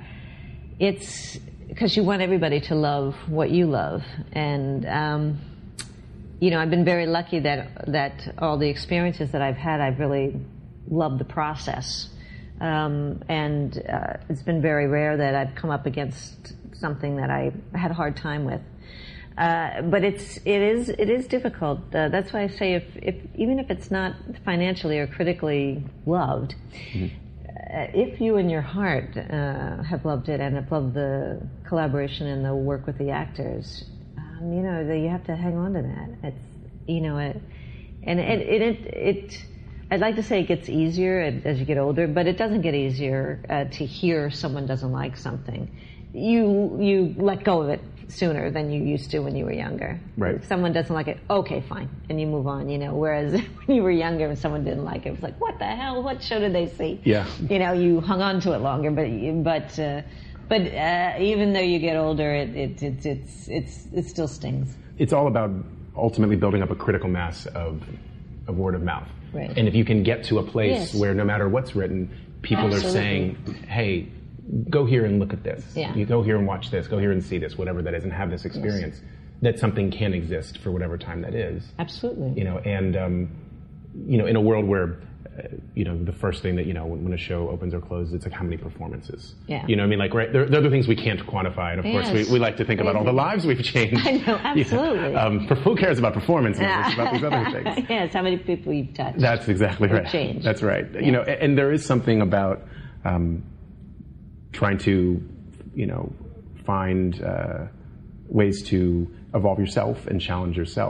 it's because you want everybody to love what you love, and um, you know, I've been very lucky that that all the experiences that I've had, I've really loved the process, um, and uh, it's been very rare that I've come up against something that I had a hard time with. Uh, but it's it is it is difficult. Uh, that's why I say if, if even if it's not financially or critically loved, mm-hmm. uh, if you in your heart uh, have loved it and have loved the collaboration and the work with the actors, um, you know, the, you have to hang on to that. It's you know it, and it it, it it I'd like to say it gets easier as you get older, but it doesn't get easier uh, to hear someone doesn't like something. You you let go of it sooner than you used to when you were younger. Right. If someone doesn't like it, okay, fine, and you move on. You know, whereas when you were younger, and someone didn't like it, it was like, what the hell? What show did they see? Yeah. You know, you hung on to it longer, but but uh, but uh, even though you get older, it it, it it's it's it still stings. It's all about ultimately building up a critical mass of of word of mouth. Right. And if you can get to a place yes. where no matter what's written, people Absolutely. are saying, hey, go here and look at this. Yeah. You go here and watch this. Go here and see this, whatever that is, and have this experience. Yes. That something can exist for whatever time that is. Absolutely. You know, and um, you know, in a world where uh, you know, the first thing that you know when, when a show opens or closes, it's like how many performances. Yeah. You know, what I mean, like right, there, there are other things we can't quantify, and of yes. course we, we like to think about all the lives we've changed. I know, absolutely. Yeah. Um, who cares about performances? It's about these other things. Yes, how many people you've touched. That's exactly right. Changed. That's right. Yeah. You know, and, and there is something about. Um, trying to, you know, find uh, ways to evolve yourself and challenge yourself.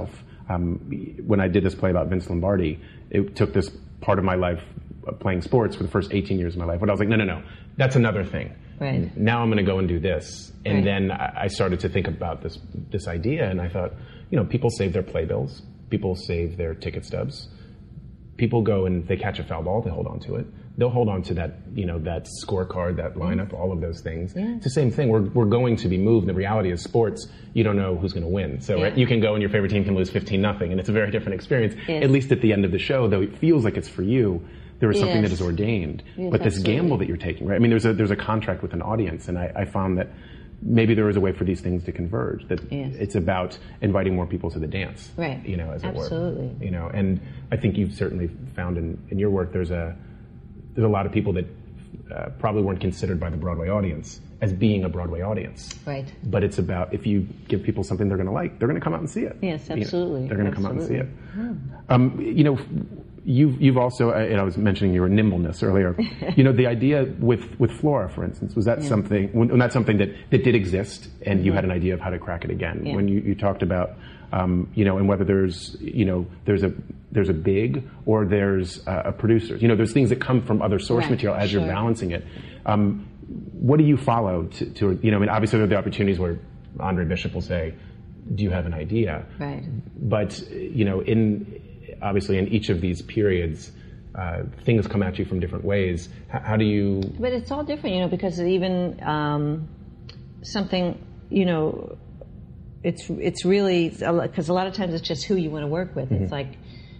um, when I did this play about Vince Lombardi, it took this part of my life uh, playing sports for the first eighteen years of my life, but I was like, no, no, no, that's another thing. Right. Now I'm going to go and do this. And right. then I started to think about this this idea, and I thought, you know, people save their playbills, people save their ticket stubs, people go and they catch a foul ball, they hold on to it. They'll hold on to that, you know, that scorecard, that lineup, mm. all of those things. Yeah. It's the same thing. We're we're going to be moved. The reality is sports, you don't know who's going to win. So yeah. right, you can go and your favorite team can lose fifteen nothing, and it's a very different experience. Yes. At least at the end of the show, though it feels like it's for you, there is something yes. that is ordained. Yes, but this absolutely. gamble that you're taking, right? I mean, there's a there's a contract with an audience, and I, I found that maybe there is a way for these things to converge. That yes. it's about inviting more people to the dance, right? You know, as it were. Absolutely. You know, and I think you've certainly found in, in your work there's a there's a lot of people that uh, probably weren't considered by the Broadway audience as being a Broadway audience. Right. But it's about if you give people something they're going to like, they're going to come out and see it. Yes, absolutely. You know, they're going to come out and see it. Hmm. Um, you know, you've you've also, and I was mentioning your nimbleness earlier. You know, the idea with, with Flora, for instance, was that yeah. something? When that's something that, that did exist, and mm-hmm. you had an idea of how to crack it again. Yeah. When you, you talked about, um, you know, and whether there's, you know, there's a there's a big or there's a, a producer. You know, there's things that come from other source right. material as sure. you're balancing it. Um, what do you follow to, to, you know, I mean, obviously there are the opportunities where Andre Bishop will say, do you have an idea? Right. But, you know, in, obviously in each of these periods, uh, things come at you from different ways. H- how do you... But it's all different, you know, because even um, something, you know, it's it's really, because a lot of times it's just who you want to work with. Mm-hmm. It's like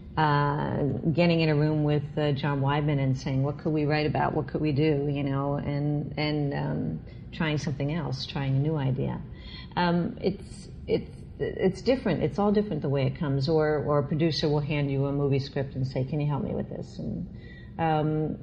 uh, getting in a room with uh, John Weidman and saying, what could we write about? What could we do? You know, and and um, trying something else, trying a new idea. Um, it's it's it's different. It's all different the way it comes. Or or a producer will hand you a movie script and say, can you help me with this? And um,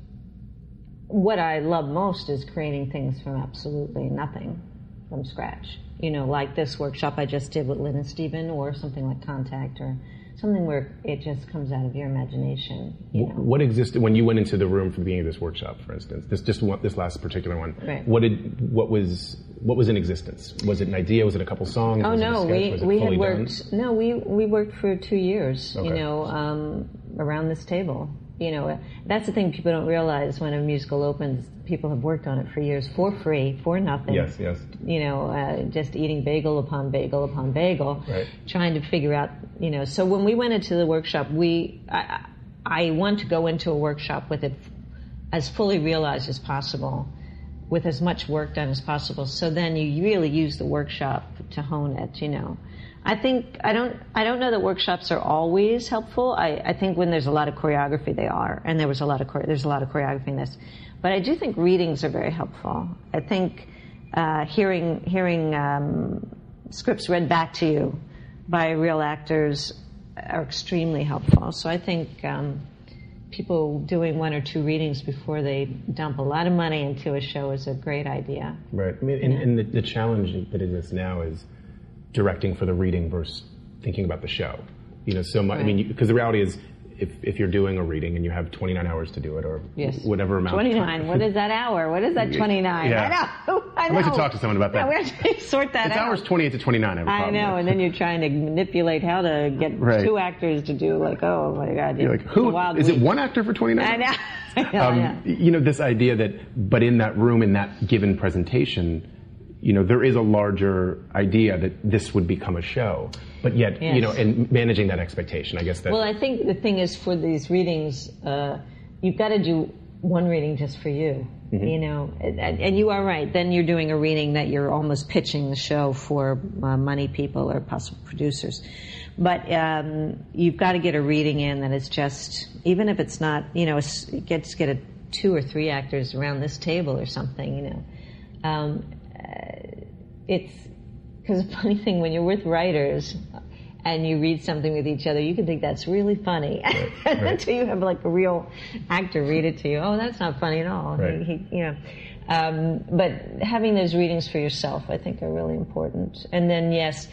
what I love most is creating things from absolutely nothing, from scratch. You know, like this workshop I just did with Lynn and Stephen, or something like Contact, or something where it just comes out of your imagination. You know? What existed when you went into the room for the beginning of this workshop, for instance? This just one, this last particular one. Right. What did what was what was in existence? Was it an idea? Was it a couple songs? Oh was no, it a sketch? we was it we fully had worked. done? No, we we worked for two years. Okay. You know, um, around this table. You know, that's the thing people don't realize when a musical opens. People have worked on it for years for free, for nothing. Yes, yes. You know, uh, just eating bagel upon bagel upon bagel, right. Trying to figure out, you know. So when we went into the workshop, we, I, I want to go into a workshop with it as fully realized as possible, with as much work done as possible. So then you really use the workshop to hone it, you know. I think, I don't, I don't know that workshops are always helpful. I, I think when there's a lot of choreography, they are. And there was a lot of, there's a lot of choreography in this. But I do think readings are very helpful. I think, uh, hearing, hearing, um, scripts read back to you by real actors are extremely helpful. So I think, um, people doing one or two readings before they dump a lot of money into a show is a great idea. Right. I mean, and, and the, the challenge that exists now is directing for the reading versus thinking about the show. You know, so much. Right. I mean, because the reality is, if if you're doing a reading and you have twenty-nine hours to do it, or yes. whatever amount. twenty-nine. What is that hour? What is that twenty-nine? Yeah. I know. I know. I'd like to talk to someone about that. Yeah, we have to sort that it's out. It's hours twenty-eight to twenty-nine. I, have a I problem know, with. and then you're trying to manipulate how to get right. two actors to do like, oh my God. You're like, who? Is week. It one actor for twenty-nine? I know. I know, um, I know. You know, this idea that, but in that room, in that given presentation, you know, there is a larger idea that this would become a show. But yet, yes. you know, and managing that expectation, I guess that... Well, I think the thing is for these readings, uh, you've got to do one reading just for you, mm-hmm. you know, and, and you are right. Then you're doing a reading that you're almost pitching the show for uh, money people or possible producers. But um, you've got to get a reading in that is just, even if it's not, you know, get, just get a two or three actors around this table or something, you know. Um, uh, it's... Because the funny thing, when you're with writers and you read something with each other, you can think that's really funny. Right, right. Until you have like a real actor read it to you. Oh, that's not funny at all. Right. He, he, you know. Um, but having those readings for yourself, I think, are really important. And then, yes,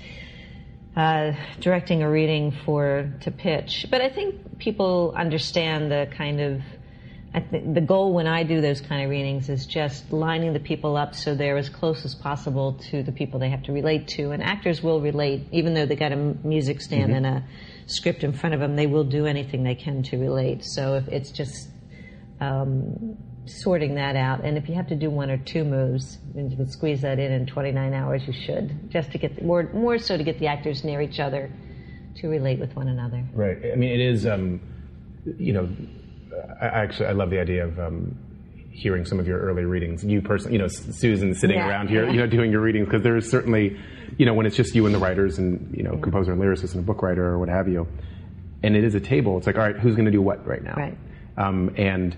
uh, directing a reading for to pitch. But I think people understand the kind of I think the goal when I do those kind of readings is just lining the people up so they're as close as possible to the people they have to relate to. And actors will relate, even though they got a music stand mm-hmm. and a script in front of them, they will do anything they can to relate. So if it's just um, sorting that out, and if you have to do one or two moves, and you can squeeze that in in twenty-nine hours, you should, just to get the, more more so to get the actors near each other to relate with one another. Right. I mean, it is, um, you know. I actually, I love the idea of um, hearing some of your early readings. You personally, you know, Susan sitting yeah, around here, yeah. you know, doing your readings, because there is certainly, you know, when it's just you and the writers and, you know, yeah. composer and lyricist and a book writer or what have you, and it is a table, it's like, all right, who's going to do what right now? Right. Um, and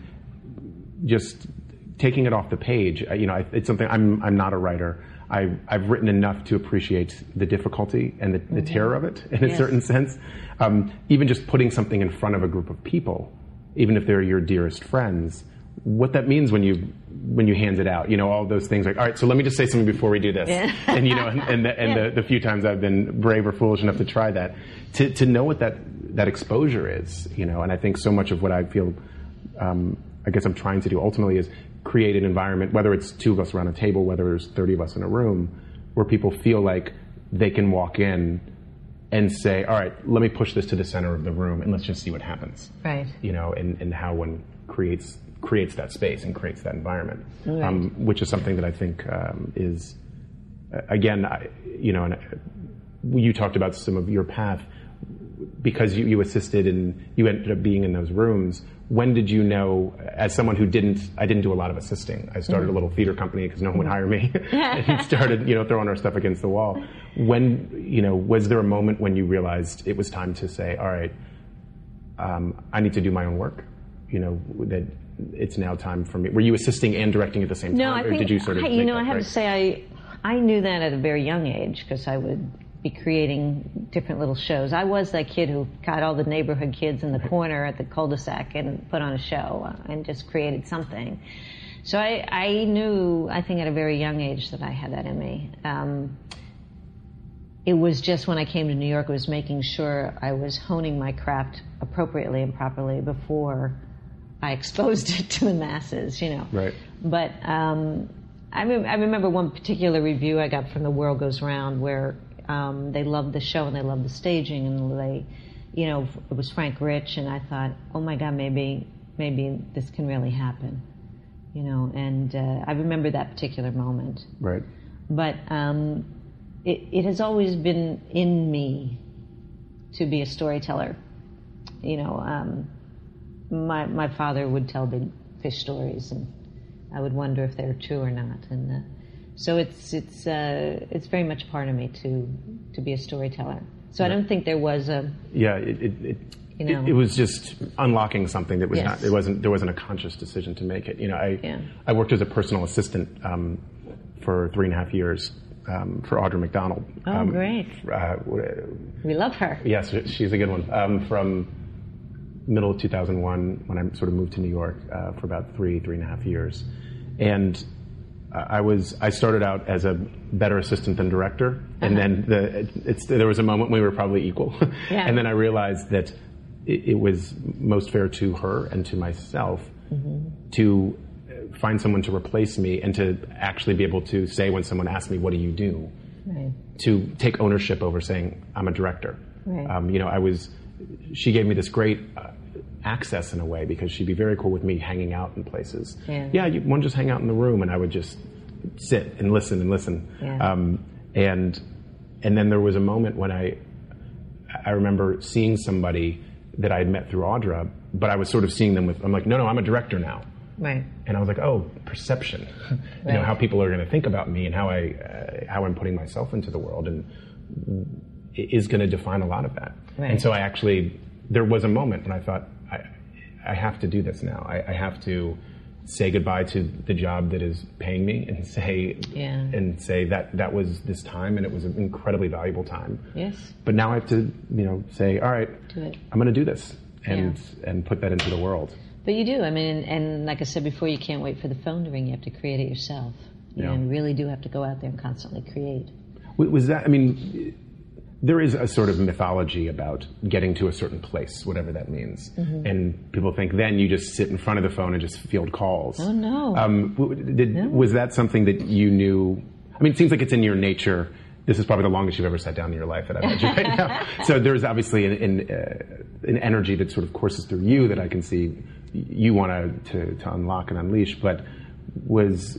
just taking it off the page, you know, it's something, I'm, I'm not a writer. I, I've written enough to appreciate the difficulty and the, mm-hmm. the terror of it in a yes. certain sense. Um, even just putting something in front of a group of people, even if they're your dearest friends, what that means when you when you hand it out, you know, all those things like, all right, so let me just say something before we do this, yeah. and you know, and, and, the, and yeah. the, the few times I've been brave or foolish enough to try that, to to know what that that exposure is, you know, and I think so much of what I feel, um, I guess I'm trying to do ultimately is create an environment, whether it's two of us around a table, whether there's thirty of us in a room, where people feel like they can walk in and say, all right, let me push this to the center of the room and let's just see what happens. Right. You know, and, and how one creates creates that space and creates that environment, right. um, which is something that I think um, is, uh, again, I, you know, and uh, you talked about some of your path because you, you assisted and you ended up being in those rooms. When did you know, as someone who didn't, I didn't do a lot of assisting. I started mm-hmm. a little theater company because no one would hire me and started, you know, throwing our stuff against the wall. When, you know, was there a moment when you realized it was time to say, all right, um, I need to do my own work? You know, that it's now time for me. Were you assisting and directing at the same time? No, I or think, did you sort of I, you know, that, I have right? to say I, I knew that at a very young age because I would be creating different little shows. I was that kid who got all the neighborhood kids in the corner at the cul-de-sac and put on a show and just created something. So I, I knew, I think at a very young age that I had that in me. Um, it was just when I came to New York, I was making sure I was honing my craft appropriately and properly before I exposed it to the masses, you know. Right. But um, I, re- I remember one particular review I got from The World Goes Round where Um, they loved the show and they loved the staging and they, you know, it was Frank Rich and I thought, oh my God, maybe, maybe this can really happen, you know, and uh, I remember that particular moment. Right. But um, it, it has always been in me to be a storyteller. You know, um, my my father would tell big fish stories and I would wonder if they were true or not, and uh, So it's it's uh, it's very much part of me to to be a storyteller. So right. I don't think there was a yeah. It it, it, you know, it it was just unlocking something that was yes. not. It wasn't there wasn't a conscious decision to make it. You know, I yeah. I worked as a personal assistant um, for three and a half years um, for Audra McDonald. Oh, um, great! Uh, we love her. Yes, she's a good one. Um, from middle of two thousand one, when I sort of moved to New York uh, for about three three and a half years, and I was I started out as a better assistant than director, and uh-huh. then the it's there was a moment we were probably equal, yeah. and then I realized that it, it was most fair to her and to myself mm-hmm. to find someone to replace me and to actually be able to say when someone asked me, "What do you do?" Right. To take ownership over saying, "I'm a director." Right. Um, you know, I was. She gave me this great. Uh, access in a way because she'd be very cool with me hanging out in places. Yeah, yeah you want to just hang out in the room and I would just sit and listen and listen. Yeah. Um, and and then there was a moment when I I remember seeing somebody that I had met through Audra, but I was sort of seeing them with, I'm like, no, no, I'm a director now. Right. And I was like, oh, perception. Right. You know, how people are going to think about me and how I uh, how I'm putting myself into the world and is going to define a lot of that. Right. And so I actually, there was a moment when I thought, I, I have to do this now. I, I have to say goodbye to the job that is paying me and say yeah. and say that that was this time and it was an incredibly valuable time. Yes. But now I have to, you know, say, all right, do it. I'm going to do this and yeah. and put that into the world. But you do. I mean, and, and like I said before, you can't wait for the phone to ring. You have to create it yourself. You yeah. know, you really do have to go out there and constantly create. Was that? I mean. there is a sort of mythology about getting to a certain place, whatever that means. Mm-hmm. And people think then you just sit in front of the phone and just field calls. Oh, no. Um, did, no. Was that something that you knew? I mean, it seems like it's in your nature. This is probably the longest you've ever sat down in your life that I've had you right now. So there's obviously an, an, uh, an energy that sort of courses through you that I can see you want to, to unlock and unleash. But was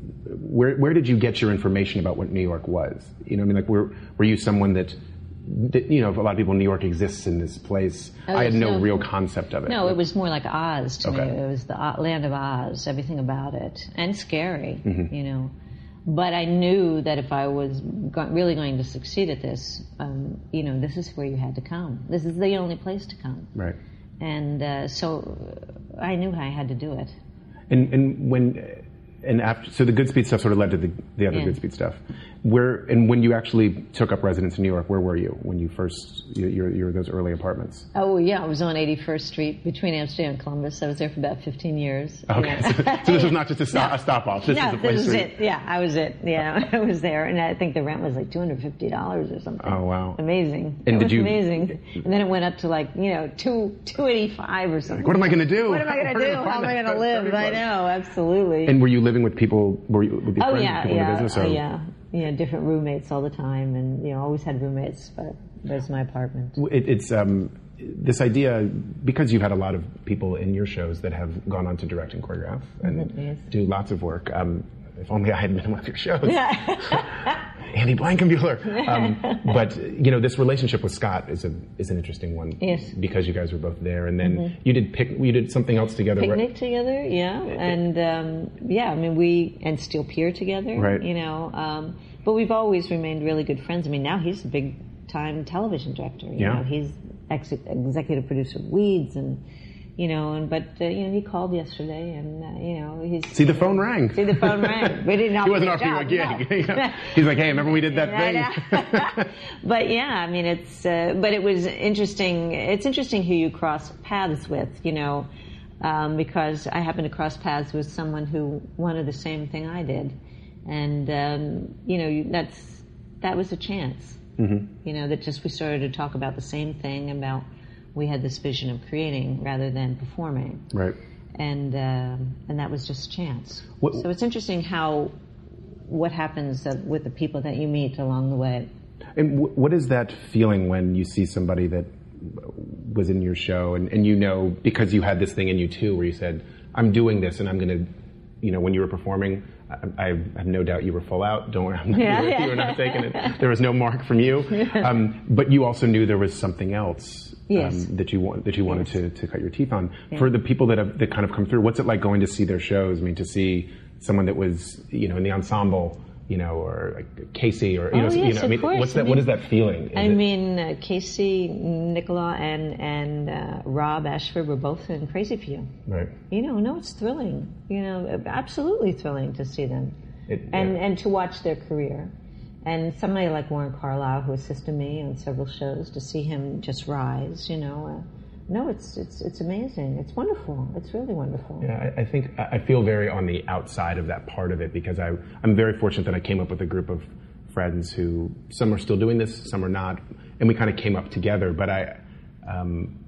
where where did you get your information about what New York was? You know, I mean, like, were were you someone that, that you know, a lot of people in New York exists in this place. I had no, no real concept of it. No, it was more like Oz to okay. me. It was the land of Oz, everything about it, and scary, mm-hmm. you know. But I knew that if I was go- really going to succeed at this, um, you know, this is where you had to come. This is the only place to come. Right. And uh, so I knew I had to do it. And and when and after, so the Goodspeed stuff sort of led to the, the other yeah. Goodspeed stuff. Where and when you actually took up residence in New York, where were you when you first you, you, were, you were those early apartments? Oh yeah, I was on eighty-first Street between Amsterdam and Columbus. I was there for about fifteen years. Okay, so, so this was not just a, stop, no. a stop off. This no, is the place. this was where it. Yeah, I was it. Yeah, I was there, and I think the rent was like two hundred fifty dollars or something. Oh wow, amazing! And it did was you, amazing. And then it went up to like you know two two eighty-five or something. Like, what am I going to do? What am I going to do? How am I going to live? I know, absolutely. And were you living with people? Were you with your oh, friends, yeah, people yeah, in the business? Oh yeah. Yeah, different roommates all the time, and you know, always had roommates, but there's my apartment. It, it's um, this idea, because you've had a lot of people in your shows that have gone on to direct and choreograph and mm-hmm, yes. do lots of work. Um, if only I had been in one of your shows. Yeah. Andy Blankenbuehler. Um, but, you know, this relationship with Scott is a is an interesting one. Yes. Because you guys were both there. And then mm-hmm. you did pic, you did something else together. Picnic right? together, yeah. And, um, yeah, I mean, we, and Steel Pier together, right. you know. Um, but we've always remained really good friends. I mean, now he's a big-time television director. You yeah. know, he's ex- executive producer of Weeds and... You know, and but uh, you know, he called yesterday, and uh, you know, he's see the phone rang. See the phone rang. We didn't. He wasn't offering you a gig. No. You know? He's like, hey, remember we did that thing? But yeah, I mean, it's. Uh, but it was interesting. It's interesting who you cross paths with. You know, um, because I happened to cross paths with someone who wanted the same thing I did, and um, you know, that's that was a chance. Mm-hmm. You know, that just we started to talk about the same thing about. We had this vision of creating rather than performing, right? And um, and that was just chance. What, so it's interesting how what happens uh, with the people that you meet along the way. And w- what is that feeling when you see somebody that was in your show, and, and you know because you had this thing in you too, where you said, "I'm doing this, and I'm going to," you know, when you were performing. I, I have no doubt you were full out. Don't worry, I'm not, yeah, you, were, yeah. you were not taking it. There was no mark from you. Um, but you also knew there was something else yes. um, that you want, that you wanted yes. to, to cut your teeth on. Yeah. For the people that have that kind of come through, what's it like going to see their shows? I mean, to see someone that was, you know, in the ensemble, you know, or like Casey, or you oh, know, yes, you know, I mean, course. what's that? I mean, what is that feeling? Is I it, mean, uh, Casey, Nicola, and and uh, Rob Ashford were both in Crazy for You. Right. You know, no, it's thrilling. You know, absolutely thrilling to see them. It, and yeah. and to watch their career. And somebody like Warren Carlyle, who assisted me on several shows, to see him just rise, you know. Uh, no, it's it's it's amazing. It's wonderful. It's really wonderful. Yeah, I, I think I feel very on the outside of that part of it because I I'm very fortunate that I came up with a group of friends who some are still doing this, some are not, and we kind of came up together. But I. Um,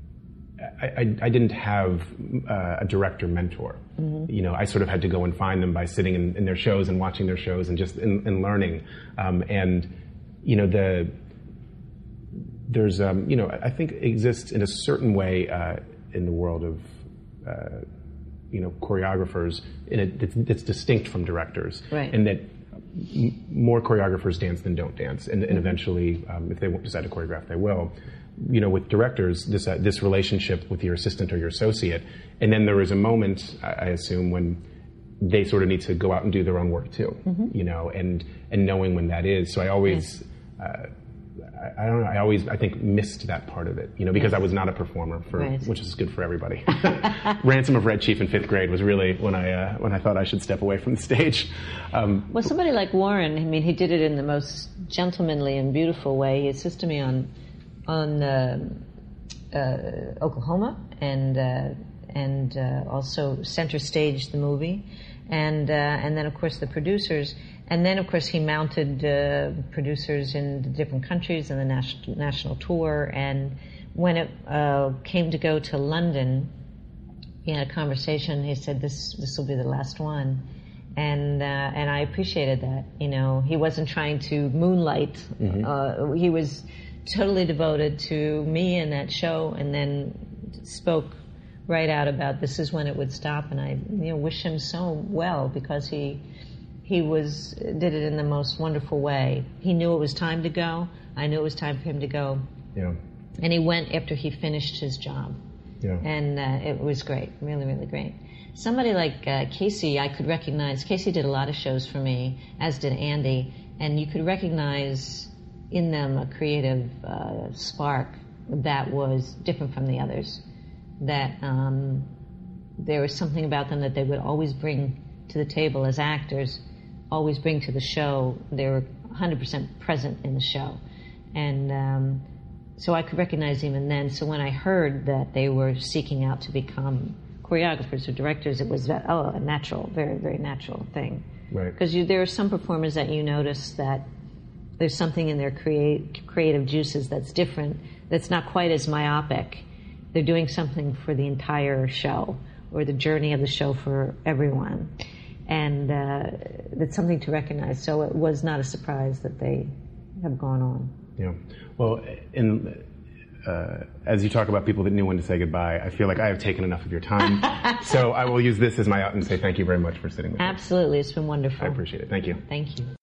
I, I, I didn't have uh, a director mentor. Mm-hmm. You know, I sort of had to go and find them by sitting in, in their shows and watching their shows and just in, in learning. Um, and you know, the there's um, you know, I think exists in a certain way uh, in the world of uh, you know choreographers in a, that's, that's distinct from directors, right. and that m- more choreographers dance than don't dance, and, and eventually, um, if they decide to choreograph, they will. You know, with directors, this uh, this relationship with your assistant or your associate, and then there is a moment, I, I assume, when they sort of need to go out and do their own work too. Mm-hmm. You know, and and knowing when that is. So I always, yes. uh, I, I don't know, I always I think missed that part of it. You know, because yes. I was not a performer for, right. which is good for everybody. Ransom of Red Chief in fifth grade was really when I uh, when I thought I should step away from the stage. Um, well, somebody like Warren, I mean, he did it in the most gentlemanly and beautiful way. He assisted me on. on uh, uh, Oklahoma and uh, and uh, also Center Stage the movie, and uh, and then of course the producers. And then, of course, he mounted uh, producers in the different countries and the national national tour. And when it uh, came to go to London, he had a conversation. He said, "This this will be the last one," and uh, and I appreciated that. You know, he wasn't trying to moonlight. Mm-hmm. Uh, he was totally devoted to me and that show, and then spoke right out about this is when it would stop. And I, you know, wish him so well because he. He was did it in the most wonderful way. He knew it was time to go. I knew it was time for him to go. Yeah. And he went after he finished his job. Yeah. And uh, it was great, really, really great. Somebody like uh, Casey, I could recognize. Casey did a lot of shows for me, as did Andy, and you could recognize in them a creative uh, spark that was different from the others. That um, there was something about them that they would always bring to the table as actors. Always bring to the show. They were one hundred percent present in the show. And um, so I could recognize even then. So when I heard that they were seeking out to become choreographers or directors, it was, that, oh, a natural, very, very natural thing. Right. Because there are some performers that you notice that there's something in their create, creative juices that's different, that's not quite as myopic. They're doing something for the entire show or the journey of the show for everyone. And uh, it's something to recognize. So it was not a surprise that they have gone on. Yeah. Well, in, uh, as you talk about people that knew when to say goodbye, I feel like I have taken enough of your time. So I will use this as my out and say thank you very much for sitting with me. Absolutely. It's been wonderful. I appreciate it. Thank you. Thank you.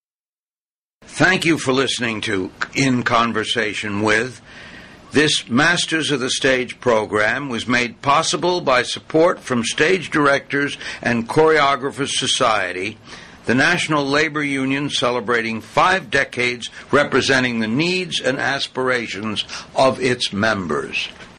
Thank you for listening to In Conversation With. This Masters of the Stage program was made possible by support from Stage Directors and Choreographers Society, the National Labor Union celebrating five decades representing the needs and aspirations of its members.